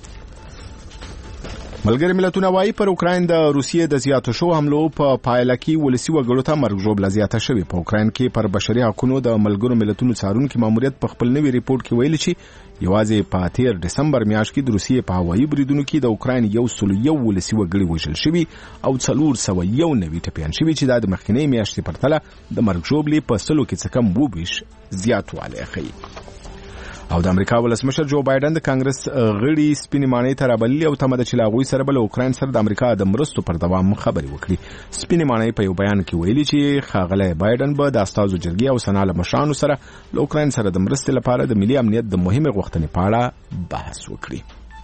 ملګري ملتونه وايي پر اوکراین د روسیې د زیاتو شو حملو په پایله کې ولسی وګړو ته مرګ ژوبله زیاته شوې. په اوکراین کې پر بشري حقوقو د ملګرو ملتونو څارونکو ماموریت په خپل نوي ریپورت کې ویلي چې یوازې په تیر دسمبر میاشت کې د روسیې په هوایي بریدونو کې د اوکراین یو سل یو ولسی وګړي وژل شوي او څلور سوه یو نوي ټپیان شوي چې د مخکنی میاشتې پرتله د مرګ ژوبلې په سلو کې څه کم وبیش زیاتوالی ښیي. او د امریکا ولسمشر جو بایدن د کانګرس غړي سپینې ماڼۍ ته رابللي او تمه ده چې له هغوی سره به له اوکراین سره د امریکا د مرستو پر دوام خبرې وکړي. سپینې ماڼۍ په یو بیان کې ویلي چې ښاغلی بایدن به د استازو جرګې او سنا له مشرانو سره له اوکراین سره د مرستې لپاره د ملي امنیت د مهمې غوښتنې په اړه بحث وکړي.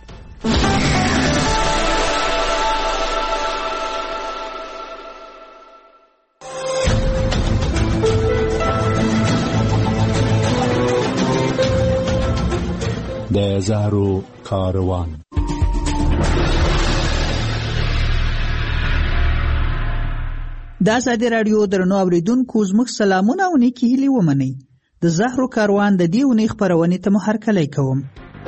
د زهرو کاروان. د ازادي رادیو درنو اوریدونکو زموږ سلامونه او نیکی هیلې ومنئ. د زهرو کاروان د دې اونۍ خپرونې ته مو هرکلی کوم.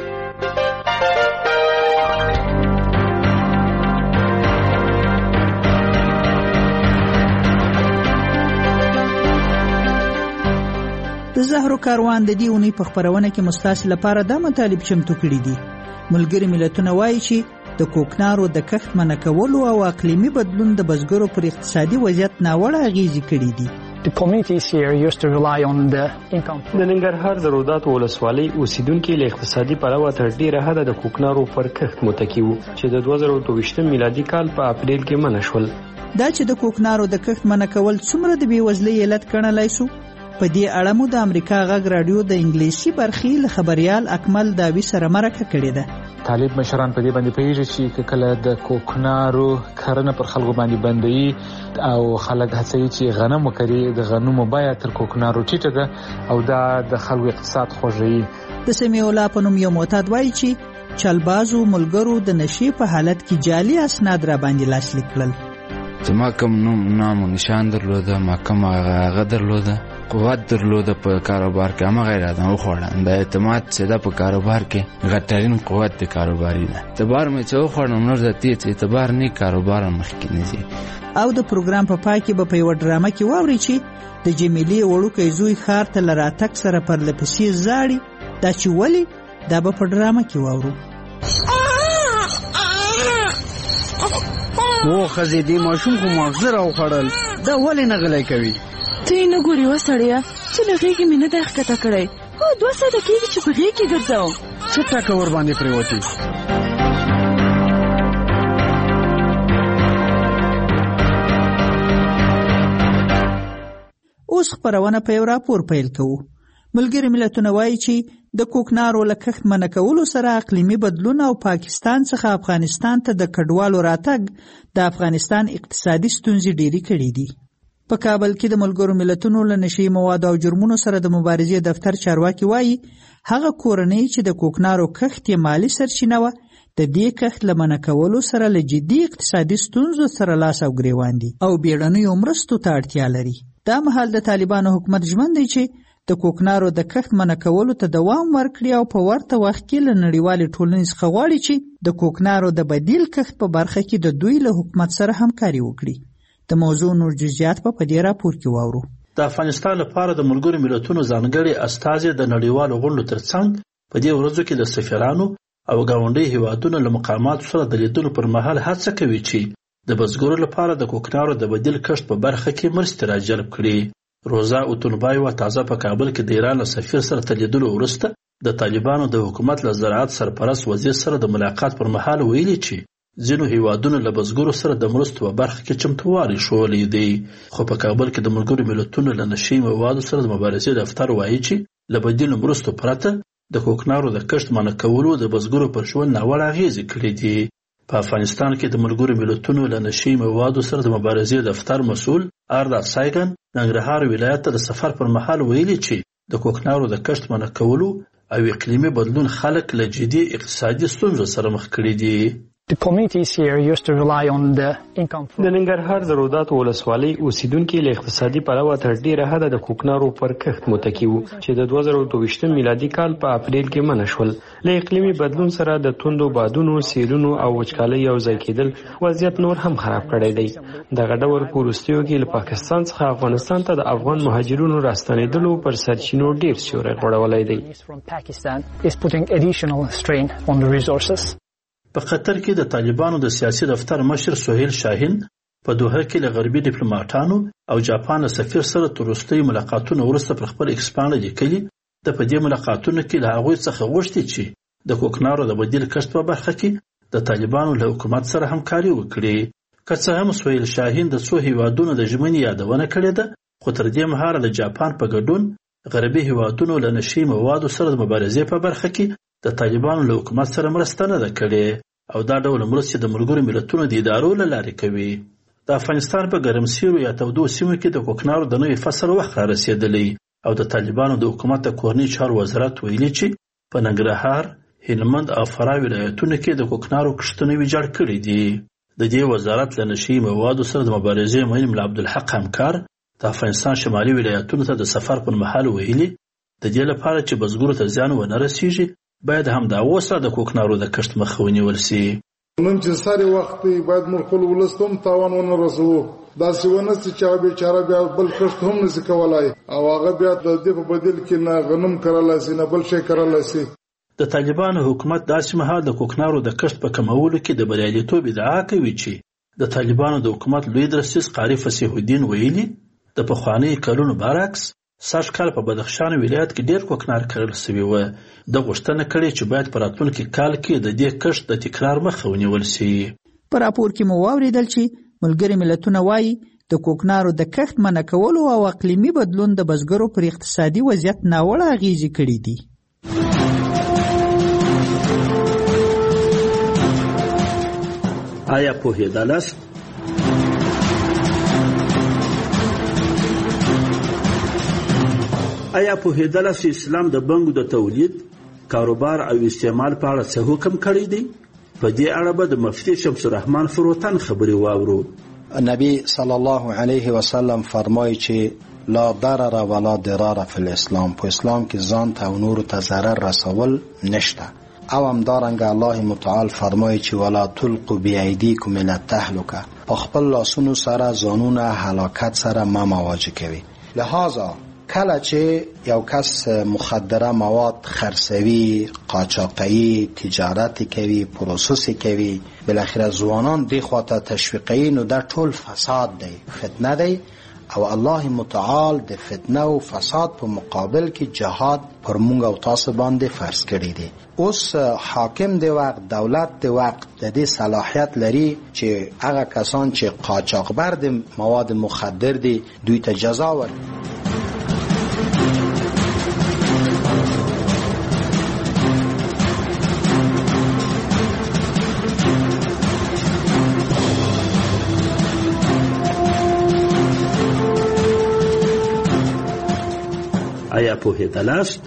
د زهرو کاروان د دې اونۍ په خپرونه کې مستاسو لپاره د مطالب چمتو کړي دي. ملګري ملتونه وایي چې د کوکنارو د کښت منع کولو او اقلیمي بدلون د بزګرو پر اقتصادي وضعیت ناوړه اغیزې کړي دي. The communities here used to rely on the income. د ننګرهار د روداتو ولسوالۍ اوسیدونکو له اقتصادي پلوه تر ډیره حده د کوکنارو پر کښت متکی وو چې د دوه زره دوه ویشت میلادي کال په اپریل کې منع شول. دا چې د کوکنارو د کښت منع کول څومره د بېوزلۍ علت ګڼلی شو، په دې اړه مو د امریکا غږ رادیو د انګلیسي برخې له خبريال اکمل داوی سره مرکه کړې ده. طالب مشران په دې باندې پیږي چې کله د کوکنارو کرنه پر خلکو باندې بندي او خلک هڅوي چې غنم وکړي، د غنمو بیه تر کوکنارو ټیټه ده او دا د خلکو اقتصاد خوږوي. د سمیع الله په نوم یو معتاد وایي چې چلبازو ملګرو د نشې په حالت کې جعلي اسناد را باندې لاسلیک کړل. چې ما کوم نام او نشان درلوده، ما کوم هغه درلوده، قوت درلوده په کاروبار کې، هغه غیر ادم خوړل. د اعتماد چې د په کاروبار کې غټرین قوت د کاروباري ده. اعتبار مې چې خوړم نور د تیت اعتبار نه کاروبار مخکې نه ځي. او د پروګرام په پای کې به په یو ډرامه کې واوري چې د جمیلې وړوکی زوی خار ته لراتک سره پر لپسې زاړي. دا چې ولی دا به په ډرامه کې واورو. او خزې دې ماشوم خو مغزه راوخړل، دا ولې نه غلی کوي؟ ته یې نه ګورې وسړیه چې له غېږې مې نه دی ښکته کړی. هو دوه ساعته کېږي چې په غېږ کې ګرځوم. څه ټکه ور باندې پرېوتې؟ اوس خپرونه په یو راپور پیل کوو. ملګري ملتونه وایي چې د کوکنارو له کښت منع کولو سره اقلیمي بدلون او پاکستان څخه افغانستان ته د کډوالو راتګ د افغانستان اقتصادي ستونزې ډېرې کړې دي. په کابل کې د ملګرو ملتونو له نشي موادو او جرمونو سره د مبارزې دفتر چارواکي وایي هغه کورنۍ چې د کوکنارو کښت یې مالی سرچینه وه د دې کښت له منع کولو سره له جدي اقتصادي ستونزو سره لاس او ګریوان دي او بیړنیو مرستو ته اړتیا لري. دا مهال د طالبانو حکومت ژمن دی چې د کوکنارو د کښت منع کولو ته دوام ورکړي او په ورته وخت کې له نړیوالې ټولنې څخه غواړي چې د کوکنارو د بدیل کښت په برخه کې د دوی له حکومت سره همکاري وکړي. د موضوع نور جزئیات په دې راپور کې واورو. د افغانستان لپاره د ملګرو ملتونو ځانګړي استازي د نړیوالو غونډو ترڅنګ په دې ورځو کې د سفیرانو او ګاونډي هیوادونو له مقاماتو سره د لیدلو پر مهال هڅه کوي چې د بزګرو لپاره د کوکنارو د بدیل کښت په برخه کې مرستې راجلب کړي. روزا اوتونبایوا تازه په کابل کې د ایران له سفیر سره تلیدلو وروسته د طالبانو د حکومت له زراعت سرپرست وزیر سره د ملاقات پر مهال ویلي چې ځینو هیوادونو له بزګرو سره د مرستو په برخه کې چمتووالی ښوولی دی. خو په کابل کې د ملګرو ملتونو له نشي موادو سره د مبارزې دفتر وایي چې له بدیلو مرستو پرته د کوکنارو د کښت منع کولو د بزګرو پر ژوند ناوړه اغېزې کړې دي. په افغانستان کې د ملګرو ملتونو له نشي موادو سره د مبارزې دفتر مسؤل آردا سایګن ننګرهار ولایت ته د سفر پر مهال ویلي چې د کوکنارو د کښت منع کولو او اقلیمي بدلون خلک له جدي اقتصادي ستونزو سره مخ کړي دي. The communities here used to rely on the income from د ننګرهار د روداتو ولسوالۍ اوسیدونکي له اقتصادي پلوه تر ډیره حده د کوکنارو پر کښت متکي وو چې د دوه زره دوه ویشتم میلادي کال په اپریل کې منع شول. له اقلیمي بدلون سره د توندو بادونو، سیلونو او وچکالۍ یو ځای کېدل وضعیت نور هم خراب کړی دی. دغه ډول په وروستیو کې له پاکستان څخه افغانستان ته د افغان مهاجرونو راستنېدلو پر سرچینو ډیر سیوری غوړولی دی. په قطر کې د طالبانو د سیاسي دفتر مشر سهیل شاهین په دوحه کې له غربي ډیپلوماټانو او جاپان سفیر سره تر وروستیو ملاقاتونو وروسته پر خپل ایکسپانډ لیکلي د په دې ملاقاتونو کې له هغوی څخه غوښتي چې د کوکنارو د بدیل کښت په برخه کې د طالبانو له حکومت سره همکاري وکړي. که څه هم سهیل شاهین د څو هیوادونو د ژمنې یادونه کړې ده، خو تر دې مهاله د جاپان په ګډون غربي هیوادونو له نشي موادو سره د مبارزې په برخه کې د طالبانو له حکومت سره مرسته نه ده کړې او دا ډول مرستې د ملګرو ملتونو د ادارو له لارې کوي. د افغانستان په ګرمسیرو یا تودو سیمو کې د کوکنارو د نوي فصل وخت را رسېدلی او د طالبانو د حکومت د کورني چارو وزارت ویلي چې په ننګرهار، هلمند او فراه ولایتونو کې د کوکنارو کښتونه ویجاړ کړي دي. د دې وزارت له نشي موادو سره د مبارزې مهم ملا عبدالحق همکار د افغانستان شمالي ولایتونو ته د سفر پر مهال ویلي د دې لپاره چې بزګرو ته زیان ونه رسیږي باید هم دا اوسه د کوکنارو د کښت مخه ونیول سي. نن چې ساري وخت باید موږ خپل ولس ته هم تاوان ونه رسوو. داسې ونه سي چې هغه بیچاره بیا بل کښت هم نسي کولای او هغه بیا د دې په بدل کې نه غنم کرلی سي نه بل شی کرلی سي. د طالبانو حکومت داسې مهال د کوکنارو د کښت په کمولو کې د بریالیتوب ادعا کوي چې د طالبانو د حکومت لوی درسیز قاری فصیح الدین ویلي د پخواني کلونو برعکس سږ کال په بدخشان ولایت کې ډیر کوکنار کرل سوي و. د غوښتنه کړې چې باید په راتلونکي کال کې د دې کښت د تکرار مخه ونیول سي. په راپور کې مو واوریدل چې ملګري ملتونه وایي د کوکنارو د کښت منع کولو او اقلیمي بدلون د بزګرو پر اقتصادي وضعیت ناوړه اغیزې کړې دي. آیا پوهېدلاست آیا پوهېدلاست چې اسلام د بنګو د تولید، کاروبار او استعمال په اړه څه حکم کړی دی؟ په دې اړه به د مفتي شمس الرحمن فروتن خبرې واورو. نبی صلی الله علیه وسلم فرمایي چې لا ضرر ولا ضرار فی الاسلام، په اسلام کې ځان ته او نورو ته ضرر رسول نشته. او همدارنګه الله متعال فرمایي چې ولا تلقوا بأیدیکم الی التهلکه، په خپل لاسونو سره ځانونه هلاکت سره مه مواجه کوي. لہذا کله چې یو کس مخدره مواد خرڅوي، قاچاقوي، تجارت کوي، پروسس کوي، بالاخره ځوانان دې خواته تشویقوي، نو دا ټول فساد دی، فتنه دی. او الله متعال د فتنه او فساد په مقابل کې جهاد پر مونږ او تاسو باندې فرض کړی دی. اوس حاکم دی وقت، دولت دی وقت د دې صلاحیت لري چې هغه کسان چې قاچاقبر د مواد مخدر دي دوی ته جزا ورکړي. پوهېدلاست؟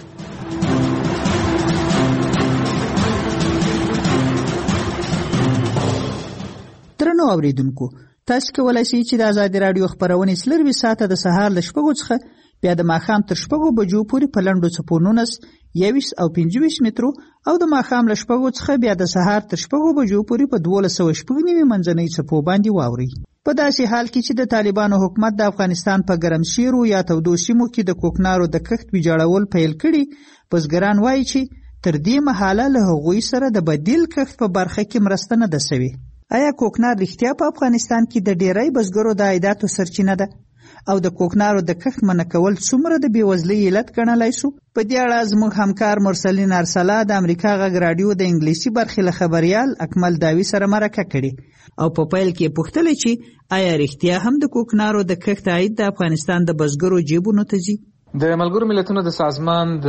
درنو اوریدونکو، تاسو کولای شئ چې د آزادي رادیو خبرونه سلروي ساعته د سهار ل شپږو څخه بیا د ماښام تر شپږو بجو پورې په لنډو څپو نولس، یویشت او پنځه ویشت مترو او د ماښام له شپږو څخه بیا د سهار تر شپږو بجو پورې په دولس سوه شپږ نوي منځنۍ څپو باندې واورئ. په داسې حال کې چې د طالبانو حکومت د افغانستان په ګرم سیرو یا تودو سیمو کې د کوکنارو د کښت ویجاړول پیل کړي، بزګران وایي چې تر دې مهاله له هغوی سره د بدیل کښت په برخه کې مرسته نه ده سوې. آیا کوکنار رښتیا په افغانستان کې د ډیری بزګرو د عایداتو سرچینه ده؟ او د کوکنارو د کښت منع کول څومره د بېوزلۍ علت ګڼلی سو؟ په دې اړه زموږ همکار مرسلین ارسلا د امریکا غږ راډیو د انګلیسي برخې له خبریال اکمل داوی سره مرکه کړې او په پیل کې یې پوښتلې چې آیا رښتیا هم د کوکنارو د کښت عاید د افغانستان د بزګرو جیبونو ته ځي؟ د ملګرو ملتونو د سازمان د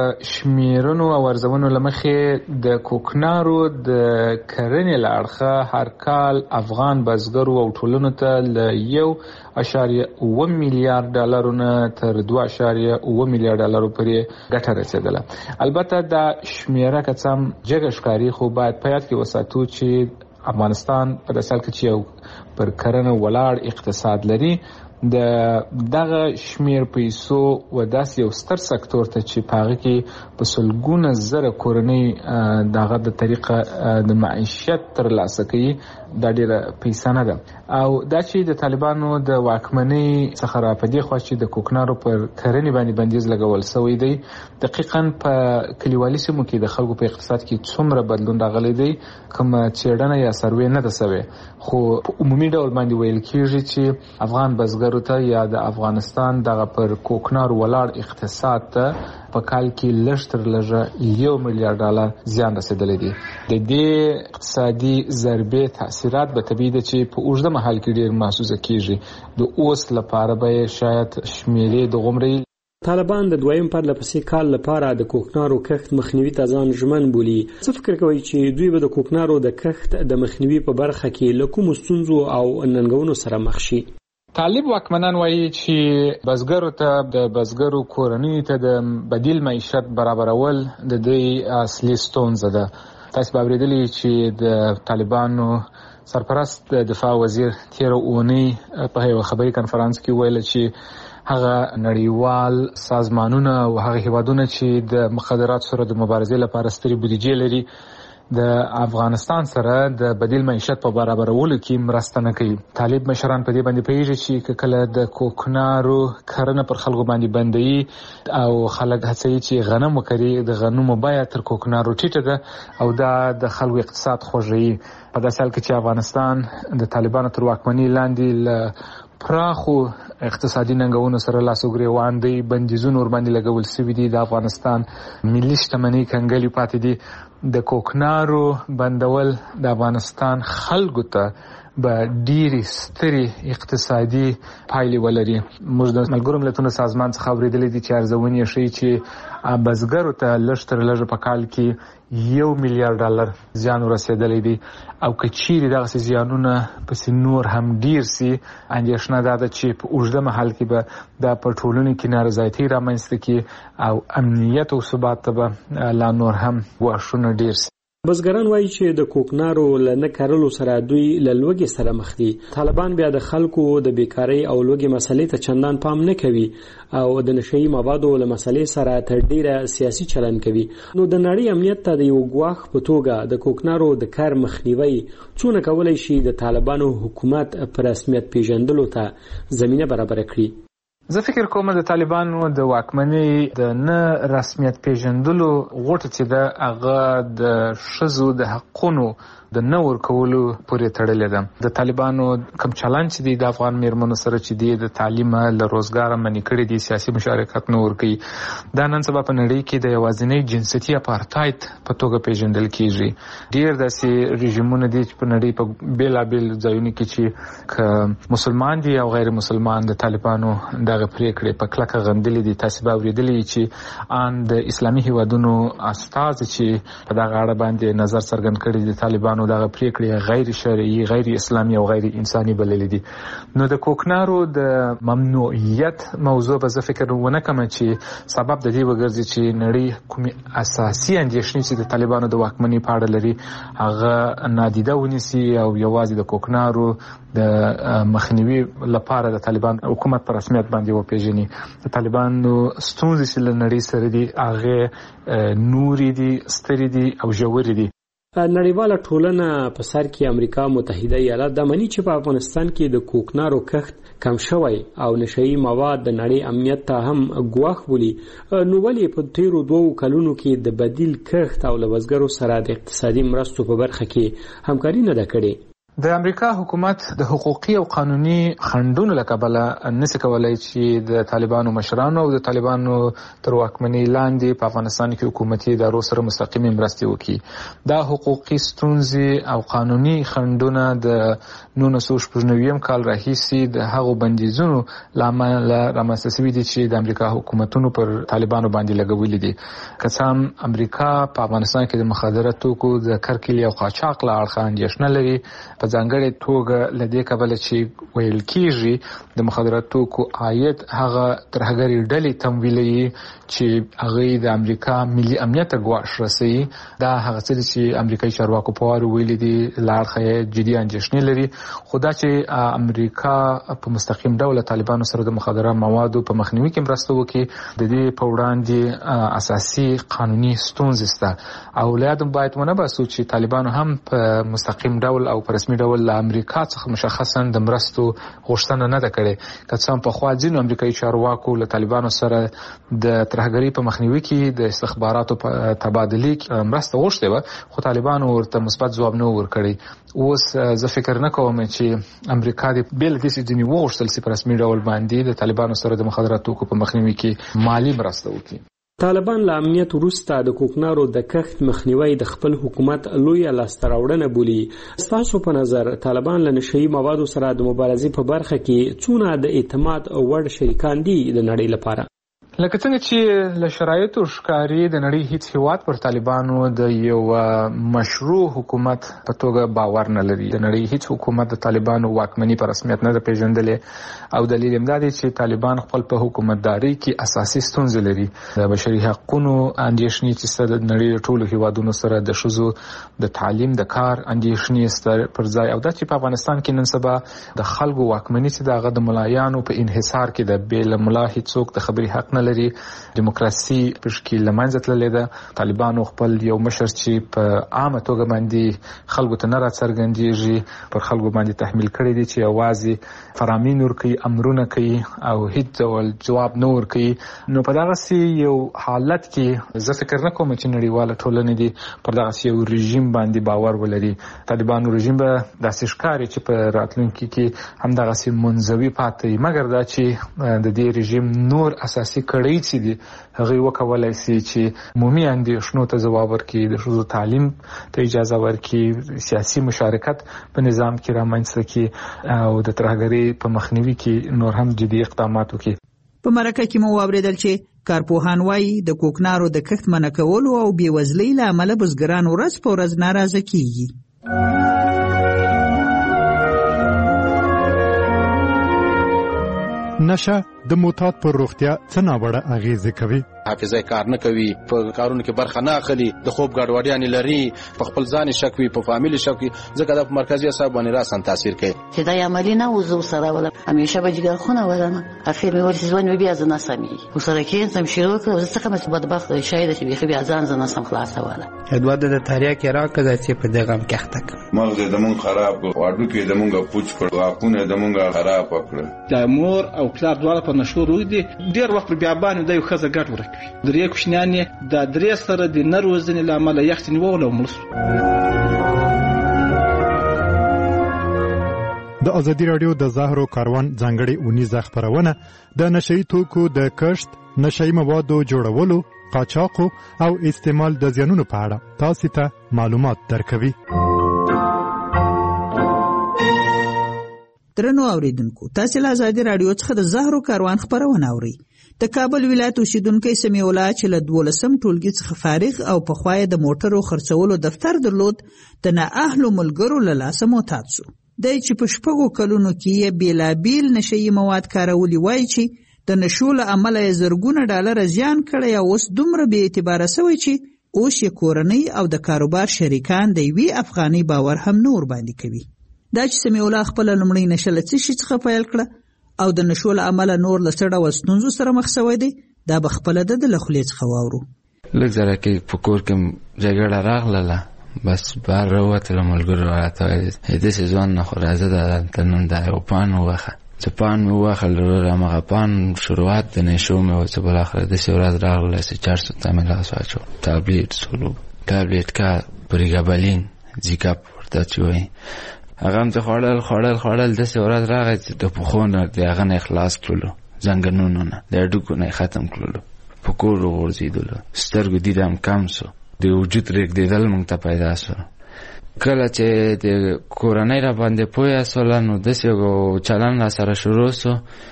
شمیرنو او ارزونو له مخې د کوکنارو د کرنې له اړخه هر کال افغان بزګرو او ټولنو ته له یو اشاریه اوه میلیارډ ډالرونه تر دوه اشاریه اوه میلیارډ ډالرو پورې ګټه رسېدله. البته دا شمیره که څه هم جګه ښکاري، خو باید په یاد کې وساتو چې افغانستان په داسې حال کې چې یو پر کرنه ولاړ اقتصاد لري، د دغه شمیر پیسو و داسې یو ستر سکتور ته چې په هغه کې په سلګونه زره کورنۍ دغه د طریقه د معیشت ترلاسه کوي، دا ډیره پیسه نه ده. او دا چې د طالبانو د واکمنۍ څخه را پدې خوا چې د کوکنارو پر کرنې باندې بندیز لګول شوی دی، دقیقاً په کلیوالي سیمو کې د خلکو په اقتصاد کې څومره بدلون راغلی دی کومه څېړنه یا سروې نه ده شوې. خو په عمومي ډول باندې ویل کېږي چې افغان بزګرو ته یا د افغانستان دغه پر کوکنارو ولاړ اقتصاد ته په کال کې لږ تر لږه یو میلیارډ ډالر زیان رسېدلی دی. د دې اقتصادي ضربې تاثیرات به طبیعي ده چې په اوږده مهال کې ډېر محسوسه کېږي. د اوس لپاره به شاید شمیرې د غومرې طالبان د دویم پرلپسې کال لپاره د کوکنارو کښت مخنیوي ته ځان ژمن بولي. څه فکر کوئ چې دوی به د کوکنارو د کښت د مخنیوي په برخه کې له کومو ستونزو او ننګونو سره مخ شي؟ طالب واکمنان وایي چې بزګرو ته د بزګرو کورنیو ته د بدیل معیشت برابرول د دوی اصلي ستونزه ده. تاسو به اورېدلي چې د طالبانو سرپرست د دفاع وزیر تېره اونۍ په یوه خبري کنفرانس کې ویل چې هغه نړیوال سازمانونه او هغه هیوادونه چې د مخدراتو سره د مبارزې لپاره سترې بودیجې لري د افغانستان سره د بدیل معیشت په برابرولو کې مرسته نه کوي. طالب مشران په دې باندې پوهیږي چې کله د کوکنارو کرنه پر خلکو باندې بندوي او خلک هڅوي چې غنم وکري، د غنمو بیه تر کوکنارو ټیټه ده او دا د خلکو اقتصاد خوږوي. په داسې حال کې چې افغانستان د طالبانو تر واکمنۍ لاندې له پراخو اقتصادي ننګونو سره لاس و ګریوان دی، بندیزونه ورباندې لګول شوي دي، د افغانستان ملي شتمنۍ کنګلې پاتې دي. د کوکنارو بندول د افغانستان خلکو ته به ډېرې سترې اقتصادي پایلې ولري. موږ د ملګرو ملتونو سازمان څخه اورېدلي دي چې ارزونې یې ښیي چې بزګرو ته لږ تر لږه په کال کې یو میلیارډ ډالر زیان ورسېدلی دی او که چیرې دغسې زیانونه پسې نور هم ډیر سي، اندېښنه دا ده چې په اوږده مهال کې به دا په ټولنو کې نارضایتي رامنځته کړي او امنیت او ثبات ته به لا نور هم ګواښونه ډیر سي. بزګران وایي چې د کوکنارو له نه کرلو سره دوی له لوږې سره مخ دي. طالبان بیا د خلکو د بیکارۍ او لوږې مسلې ته چندان پام نه کوي او د نشهیي موادو له مسلې سره تر ډیره سیاسي چلن کوي. نو د نړۍ امنیت ته د یو ګواښ په توګه د کوکنارو د کار مخنیوي څونه کولی شي د طالبانو حکومت په رسمیت پیژندلو ته زمینه برابره کړي؟ زه فکر کوم د طالبانو د واکمنۍ د نه رسمیت پیژندلو غوټه چې ده هغه د ښځو د حقونو د نه ورکولو پورې تړلې ده. د طالبانو کوم چلند چې دی د افغان میرمنو سره چې دی د تعلیم له روزګاره منع کړي دي، سیاسي مشارکت نه ورکوي، دا نن سبا په نړۍ کې د یوازینۍ جنسیتي اپارتاید په توګه پیژندل کیږي. ډیر داسې رژیمونه دي چې په نړۍ په بیلابیل ځایونو کې چې که مسلمان دي او غیر مسلمان د طالبانو دغه پریکړې په کلکه غندلې دي. تاسو به اورېدلي چې ان د اسلامي هیوادونو استازي چې په دغه اړه باندې نظر څرګند کړی دي، طالبانو طالبانو دغه پریکړې غیر شرعي، غیر اسلامي او غیر انساني بللې دي. نو د کوکنارو د ممنوعیت موضوع به زه فکر ونه کوم چې سبب د دې وګرځي چې نړۍ کومې اساسي اندېښنې چې د طالبانو د واکمنۍ په اړه لري هغه نادیده ونیسي او یوازې د کوکنارو د مخنیوي لپاره د طالبان حکومت په رسمیت باندې وپیژني. د طالبانو ستونزې چې له نړۍ سره دي هغه نوري دي، ستري دي او ژورې دي. نړیواله ټولنه په سر کې امریکا متحده ایالات د مني چې په افغانستان کې د کوکنارو کښت کم شوی او نشئی مواد د نړۍ امنیت ته هم ګواښ بولي، نو ولې په تیرو دوو کلونو کې د بدیل کښت او له بزګرو سره د اقتصادي مرستو په برخه کې همکاري نه ده کړې؟ د امریکا حکومت د حقوقي او قانوني خنډونو له کبله نشي کولای چې د طالبانو مشرانو او د طالبانو تر واکمنۍ لاندې په افغانستان کې حکومتي ادارو سره مستقیمه مرستې وکړي. دا حقوقي ستونزې او قانوني خنډونه د نولس سوه شپږ نوي کال راهیسې د هغو بندیزونو لامل رامنځته شوي دي چې د امریکا حکومتونو پر طالبانو باندې لګولي دي. که څه هم امریکا په افغانستان کې د مخدره توکو د کرکیلې او قاچاق له اړخه اندېښنه لري، په ځانګړې توګه له دې کبله چې ویل کېږي د مخدره توکو عاید هغه ترهګرې ډلې تمویلوي چې هغوی د امریکا ملي امنیت ته ګواښ رسوي. دا هغه څه دي چې امریکایي چارواکو په وار ویلي دي، له اړخه یې جدي اندېښنې لري. خو دا چې امریکا په مستقیم ډول طالبانو سره د مخدره موادو په مخنیوي کې مرسته وکړي، د دې په وړاندې اساسي قانوني ستونزې شته او له یاده باید ونه باسو چې طالبانو هم په مستقیم ډول او په رسمي ډول له امریکا څخه مشخصا د مرستو غوښتنه نه ده کړې. که څه هم پخوا ځینو امریکایي چارواکو له طالبانو سره د ترهګرۍ په مخنیوي کې د استخباراتو په تبادلې کې مرسته غوښتې وه، خو طالبانو ورته مثبت ځواب نه ورکړی. اوس زه فکر نه کوم چې امریکا د بې له دې چې ځینې وغوښتل چې په رسمي ډول باندې د طالبانو سره د مخدره توکو په مخنیوي کې مالي مرسته وکړي. طالبان له امنیت وروسته د کوکنارو د کښت مخنیوي د خپل حکومت لویه لاسته راوړنه بولي. ستاسو په نظر طالبان له نشئی موادو سره د مبارزې په برخه کې څونه د اعتماد وړ شریکان دي د نړۍ لپاره؟ لکه څنګه چې له شرایطو ښکاري د نړۍ هیڅ هیواد پر طالبانو د یو مشروع حکومت په توګه باور نه لري. د نړۍ هیڅ حکومت د طالبانو واکمني په رسمیت نه ده پیژندلې او دلیل هم دا دی چې طالبان خپل په حکومتداري کې اساسي ستونزې لري. د بشري حقوقو اندېښنې چې سره د نړۍ د ټولو هیوادونو سره د ښځو د تعلیم د کار اندېښنې سره پر ځای او دا چې په افغانستان کې نن سبا د خلکو واکمني چې دغه د ملایانو په انحصار کې د بیل ملا هیڅوک د خبري حق نه لري. دیموکراسي په شکل لمنځه تللې ده. طالبانو خپل یو مشر چې په عامه توګه باندې خلکو ته نه راڅرګندېږي پر خلکو باندې تحمیل کړی دي چې یوازې فرامین ورکوي، امرونه کوي او هیڅ ډول جواب نه ورکوي. نو په دغسې یو حالت کې زه فکر نه کوم چې نړیواله ټولنه دي پر دغسې یو رژیم باندې باور ولري. طالبانو رژیم به داسې ښکاري چې په راتلونکي کې هم دغسې منزوي پاتې، مګر دا چې د دې رژیم نور اساسي کړی چې دي هغه وکولای شي چې عمومي اندېښنو ته ځواب ورکړي، د ښځو تعلیم ته اجازه ورکړي، سیاسي مشارکت په نظام کې رامنځته کړي او د ترهګرۍ په مخنیوي کې نور هم جدي اقدامات وکړي. په مرکه کې مو واوریدل چې کارپوهان وایي د کوکنارو د کښت منع کولو او بېوزلۍ له امله بزګران ورځ په ورځ ناراضه کیږي. نشه د معتاد پر روغتیا څه ناوړه اغیزه کوي؟ حافظه کار نه کوي، په کارونو کې برخه نه اخلي، د خوب ګډوډیانې لري، په خپل ځان شک وي، په فامیل شک وي، ځکه د مرکزي اعصاب باندې راسن تاثیر کوي. چې دا عملی نه وزو سره ولا همیشه به جګر خونه ولنه اخر مې ورته ځوان بیا ځنه سمي وسره کې سم شروع کړ څه کوم بدبخت شاید چې بیا ځان ځنه سم خلاص ولا ادواد د تاریخ کې راکړه چې په دغه کې اخته مغز د مون خراب کړ، واډو کې د مونږه پوچ کړ، واقونه د مونږه خراب کړ. د مور او پلار دواړه په نشو روي دي ډیر وخت بیا باندې د یو خزه ګټ ورکوي. درې کوشنانې د درې سره د نروزنې لامل یختنی وول او ملس. د ازادي رادیو د زهرو کاروان ځانګړي اونیزه خبرونه د نشئی توکو د کښت، نشئی موادو جوړولو، قاچاقو او استعمال د زیانونو په اړه تاسو ته معلومات درکوي. درنو اوریدونکو، تاسو له ازادي رادیو څخه د زهرو کاروان خبرونه اورئ. د کابل ولایت اوسیدونکی سمیع الله چې له دولسم ټولګي څخه فارغ او پخوا یې د موټرو خرڅولو دفتر درلود د نااهلو ملګرو له لاسه معتاد سو. دی چې په شپږو کلونو کې یې بېلابېل نشهیي مواد کارولي وایي چې د نشو له امله یې زرګونه ډالره زیان کړی او اوس دومره بې اعتباره سوی چې اوس یې کورنۍ او د کاروبار شریکان د یوې افغانۍ باور هم نه ورباندې کوي. دا چې سمیع الله خپله لومړۍ نشه له څه شي څخه پیل کړه او د نشو له امله نور له څه ډول ستونزو سره مخ سوی دی، دا به خپله د ده له خولې څخه واورو. لږ ځله کې په کور کې جګړه راغلله، بس بار راووتله، ملګرو راته ویل داسې ځوان نه خو راځه دلته نن دا یو پان ووخه. چې پان مې ووخل وروره همغه پان شروعات د نشو مې و چې بالاخره داسې ورځ راغله چې چارسو ته مې لاس واچو. تابلیټ سولو تابلیټ کا پریګابلین زیکاپ ورته چې وایي هغه هم چې خوړل خوړل خوړل داسې ورځ راغی چې د پښو نه د هغه نه خلاص کړلو، زنګنونو نه د هډوکو نه ختم کړلو، په کور وغورځېدلو، سترګو دید هم کم سو، د وجود رېږدېدل موږ ته پیدا سو. کله چې د کورنۍ را باندې پویه سوله نو داسې یو چلن را سره شروع سو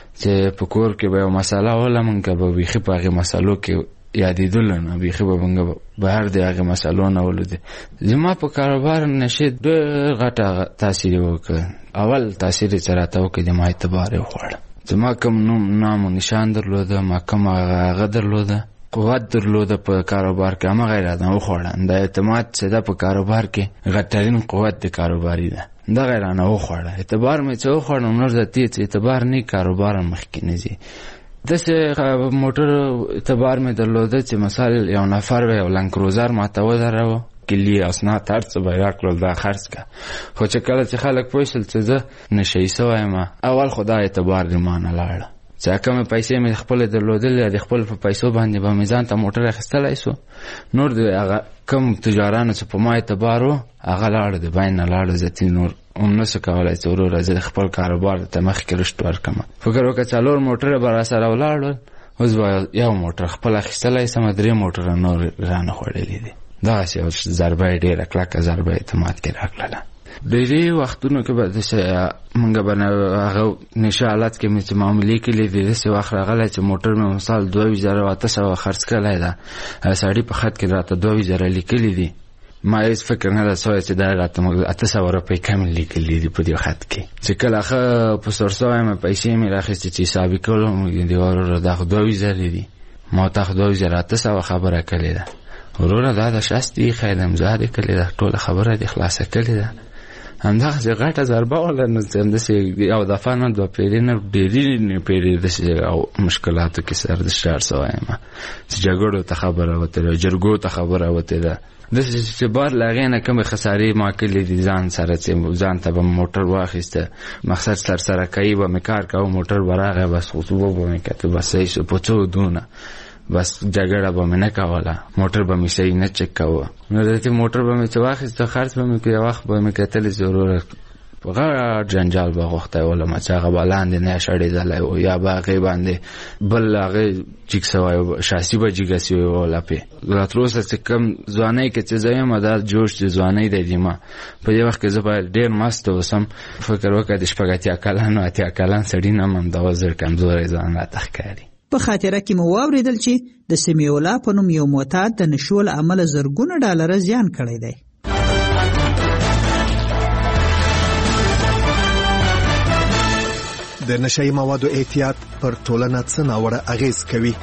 چې په کور کې به یو مسله وله موږ به بیخي په هغې مسلو کې یادېدلو نه، بیخي به موږ بهر د هغې مسلو نه ولودې. زما په کاروبار نشې ډېر غټه تاثیر یې وکړ. اول تاثیر یې چې راته وکړ د ما اعتبار یې وخوړه. زما کوم نوم نام و نشان درلوده، ما کوم هغه درلوده، قوت درلوده په کاروبار کې، همغه یې رانه وخوړه. د اعتماد چې ده په کاروبار کې غټرین قوت د کاروباري ده، دغه یې رانه وخوړه. اعتبار مې چې وخوړه نور ذاتي چې اعتبار نه کاروبار هم مخکې نه ځي. داسې موټر اعتبار مې درلوده چې مثال یو نفر به یو لنکروزر ما ته ودروه، کلي اسناد هر څه به یې راکړل دا خرڅ کړه. خو چې کله چې خلک پوه شول چې زه نشهیي سوی یم، اول خو دا اعتبار د ما نه لاړه. چې کومې پیسې مې خپلې درلودلې د خپل په پیسو باندې به مې ځان ته موټر اخیستلی سو، نور د هغه کوم تجارانو چې په ما اعتبار و هغه لاړه، د بین نه لاړه. ذاتي نور هم نه سو کولی چې وروره زه د خپل کاروبار ته مخکې رشد ورکړم. فکر وکړه څلور موټره به راسره ولاړل، اوس به یو موټر خپل اخیستلی سمه، درې موټره نور رانه خوړلي دي. دغسې یو ضربه یې ډېره کلکه ضربه اعتماد کې راکړله. ډېرې وختونو کې به داسې موږ به هغه نشه حالت کې مې چې معاملې کړي دي، داسې وخت راغلی چې موټر مې مثال دوه ویشت زره اته سوه خرڅ کړی ده. سړي په خط کې راته دوه ویشت زره لیکلي دي، ما هېڅ فکر نه ده سوی چې دا راته اته سوه روپۍ کم لیکلي دي په دې خط کې. چې کله ښه په سور سوی مې پیسې مې راخیستې چې حسابي کړلو دې وروره دا خو دوه ویشت زرې دي، ما ته خو دوه ویشت زره اته سوه خبره کړې ده. وروره دا د شست ایښی د امضا دې کړې ده، ټوله خبره دې خلاصه کړې ده. همدغسې غټه ضربه وله. نو همداسې یو دفعه نه دوه پیرې نه ډېرې پیرې داسې او مشکلاتو کې سر د شار سوی یم چې جګړو ته خبره وتې ده، جرګو ته خبره وتې ده. داسې چې بار له هغې نه کومې خسارې ما کړلې دي ځان سره، چې ځان ته به موټر واخیسته، مقصد سرسره کوي به مې کار کوه، موټر به راغی بس خطوبه به مې کته، بس صحیح شو په څو دونه، بس جګړه به مې نه کوله، موټر به مې صحیح نه چک کوه. نو داسې موټر به مې چې واخیسته خرڅ به مې کړ، یو وخت به مې کتلې چې وروره غټ جنجال به غوښتی ولم چې هغه به لاندې نه شړېدلی و، یا به هغې باندې بل هغې جګ سوی و، شاسي به جګه سوې و لپې. لا تر اوسه چې کوم ځوانۍ کې چې زه یم دا جوش چې ځوانۍ دی د ما په دې وخت کې زه باید ډېر مست اوسم. فکر وکړه د شپږ اتیا کلن و اتیا کلن سړي نه م همدغه زر کمزوری ځان راته ښکاري. په خاطره کې مو واورېدل چې د سمیع الله په نوم یو معتاد د نشو له امله زرګونه ډالره زیان کړی دی. د نشهیي موادو احتیاط پر ټولنه څه ناوړه اغېز کوي؟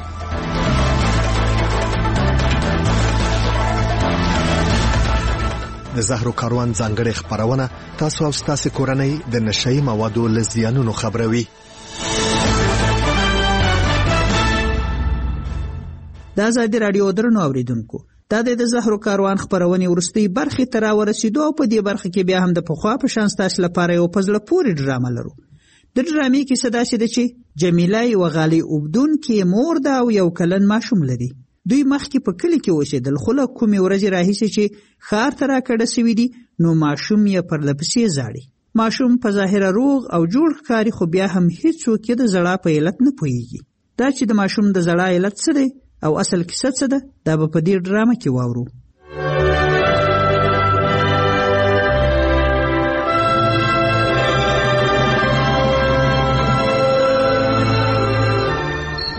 د زهرو کاروان ځانګړې خپرونه تاسو او ستاسې کورنۍ د نشهیي موادو له زیانونو خبروي. د ازادي راډیو درنو اوریدونکو، دا د زهرو کاروان خپرونې وروستۍ برخې ته راورسېدو او په دې برخه کې بیا هم د پخوا په شان ستاسو لپاره یو په زړه پورې ډرامه لرو. د ډرامې کیسه داسې ده چې جمیله یوه غالۍ اوبدونکې مور ده او یو کلن ماشوم لري. دوی مخکې په کلي کې اوسېدل، خو له کومې ورځې راهیسې چې ښار ته راکډه سوي دي نو ماشوم یې پرله پسې زاړي. ماشوم په ظاهره روغ او جوړ ښکاري، خو بیا هم هیڅوک یې د زړا په علت نه پوهېږي. دا چې د ماشوم د زړا علت څه دی او اصل کیسه څه ده، دا به په دې ډرامه کې واورو.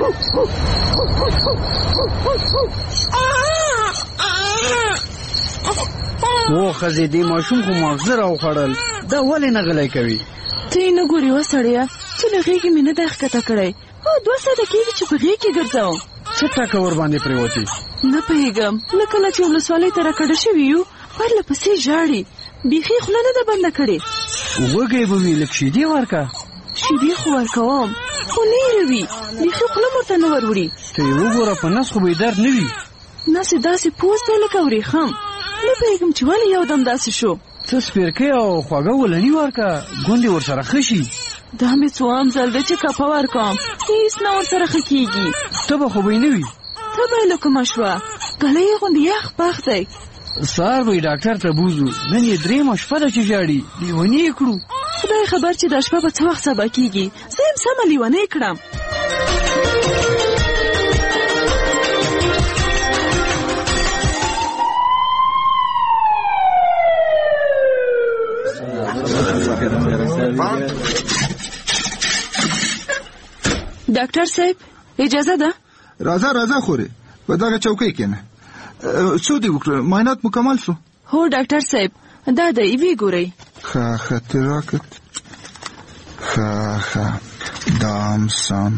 و خزې دې ماشوم خو ماغزه راوخوړل دا ولې نه غلی کوي ته یې نه ګورې وسړیه چې له غېږې مې نه دی ښکته کړی او دوه ساعته کېږي چې په غېږ کې ګرځوم څه ټکه ورباندې پرېوتې نه پوهېږم له کله چې ولسوالۍ ته راکډه شوي یو پرله پسې ژاړي بیخي خوله نه ده بنده کړې وږی به وي لږ شیدې ورکه شیدې خو ورکوم خو نیره وي بیخي خوله ورته نه وروړي ته یې وګوره په نس خو به یې درد نه وي نس یې داسې پوست دی لکه ورېښم نه پوهېږم چې ولې یو دم داسې شو څه سپېرکۍ او خوږه ولني ورکه ګوندې ورسره ښه شي دا مې څوام ځل دی چې کپه ورکوم هېڅ نه ورسره ښه کېږي تبه خو به یې نه وي تبه یې لکه مه شوه ګلی یې غوندې یخ پخ دی سهار به یې ډاکټر ته بوځو نن یې درېیمه شپه ده چې ژاړي لیوني یې کړو خدای خبر چې دا شپه به څه وخت سبا کېږي زه یم سمه لیونی کړم ډاکټر صاحب اجازه ده راځه راځه خورې په دغه چوکۍ کښېنه څو دې وکړه معاینات مکمل شو هو ډاکټر صاحب دا دی ویې ګورئ ښه ښه ته راکړه ښه ښه دا هم سم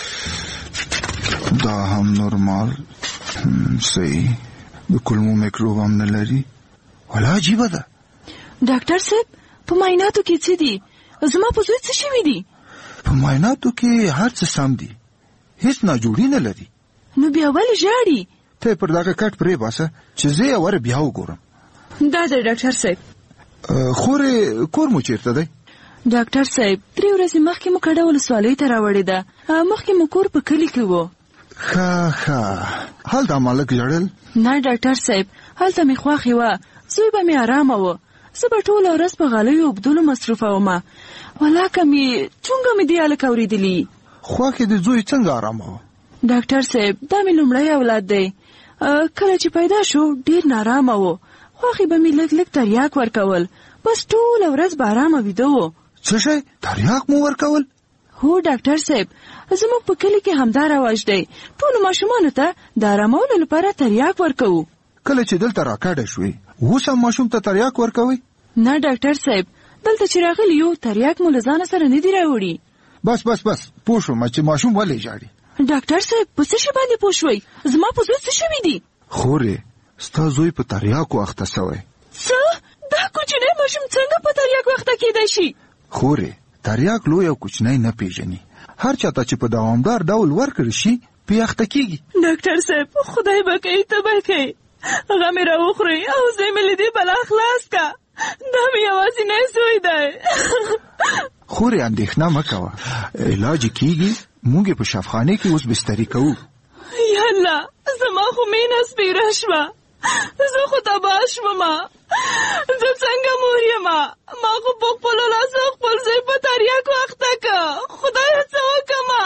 دا هم نورمال صحیح د کولمو میکروب هم نه لري ولا عجیبه ده ډاکټر صاحب په معایناتو کې څه دي زما په زوی څه شوي دي په معایناتو کې هر څه سم دي هیڅ ناجوړي نه لري نو بیا ولې ژاړي ته پر دغه کټ پرې باسه چې زه یې ور بیا وګورم دا دی ډاکټر صاحب خورې کور مو چیرته دی ډاکټر صاحب درې ورځې مخکې مو کډه ولسوالۍ ته راوړې ده مخکې مو کور په کلي کې و ښه ښه هلته مالک ژړل نه ډاکټر صاحب هلته مې خوښې وه زوی به مې ارامه و زه به ټوله ورځ په غالیو اوبدلو مصروفه ومه ولاکه مې چونګه مې دې هلک اورېدلي خوښې د زوی څنګه ارامه وه ډاکټر صاحب دا مې لومړی اولاد دی کله چې پیدا شو ډېر نارامه و خوښې به مې لږ لږ تریاک ورکول بس ټوله ورځ به ارامه ویده و څه شی تریاک مو ورکول هو ډاکټر صاحب زموږ په کلي کې همدا رواج دی ټولو ماشومانو ته د ارامولو لپاره تریاک ورکوو کله چې دلته راکډه شوې اوس هم ماشوم ته تریاک ورکوئ نه ډاکټر صاحب دلته چې راغلی یو تریاک مو له ځانه سره نه دی راوړي بس بس بس پوه شوم چې ماشوم ولې ژاړي ډاکټر صاحب په څه شي باندې پوه شوئ زما په زوی څه شوي دي خورې ستا زوی په تریاکو اخته سوی څه دا کوچنی ماشوم څنګه په تریاکو اخته کېدی شي خورې تریاک لوی او کوچنی نه پیژني هر چاته چې په دوامدار ډول ورکړل شي پې اخته کېږي ډاکټر صاحب خدای به کوي ته به کوي هغه مې راوخورئ او زه مې له دې بلا خلاص کا دا مې یوازینی زوی دی خورې اندېښنه مه کوه علاج کېږي موږ یې په شفخانه کې اوس بستري کوو یا الله زما خو مینه سپیره شوه زه خو تباه شومه زه څنګه مور یمه ما خو په خپلو لاسو خپل زوی په تریاکو اخته که خدایه څه وکړمه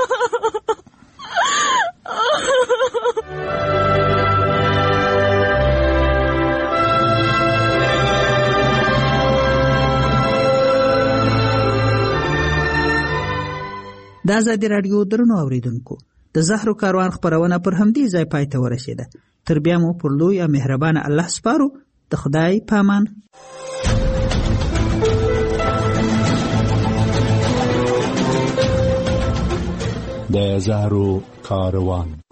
د ازادي راډیو درنو اوریدونکو د زهرو کاروان خبرونه پر همدې ځای پای ته ورسېده تر بیا مو پر لوی او مهربان الله سپارو د خدای پامان د زهرو کاروان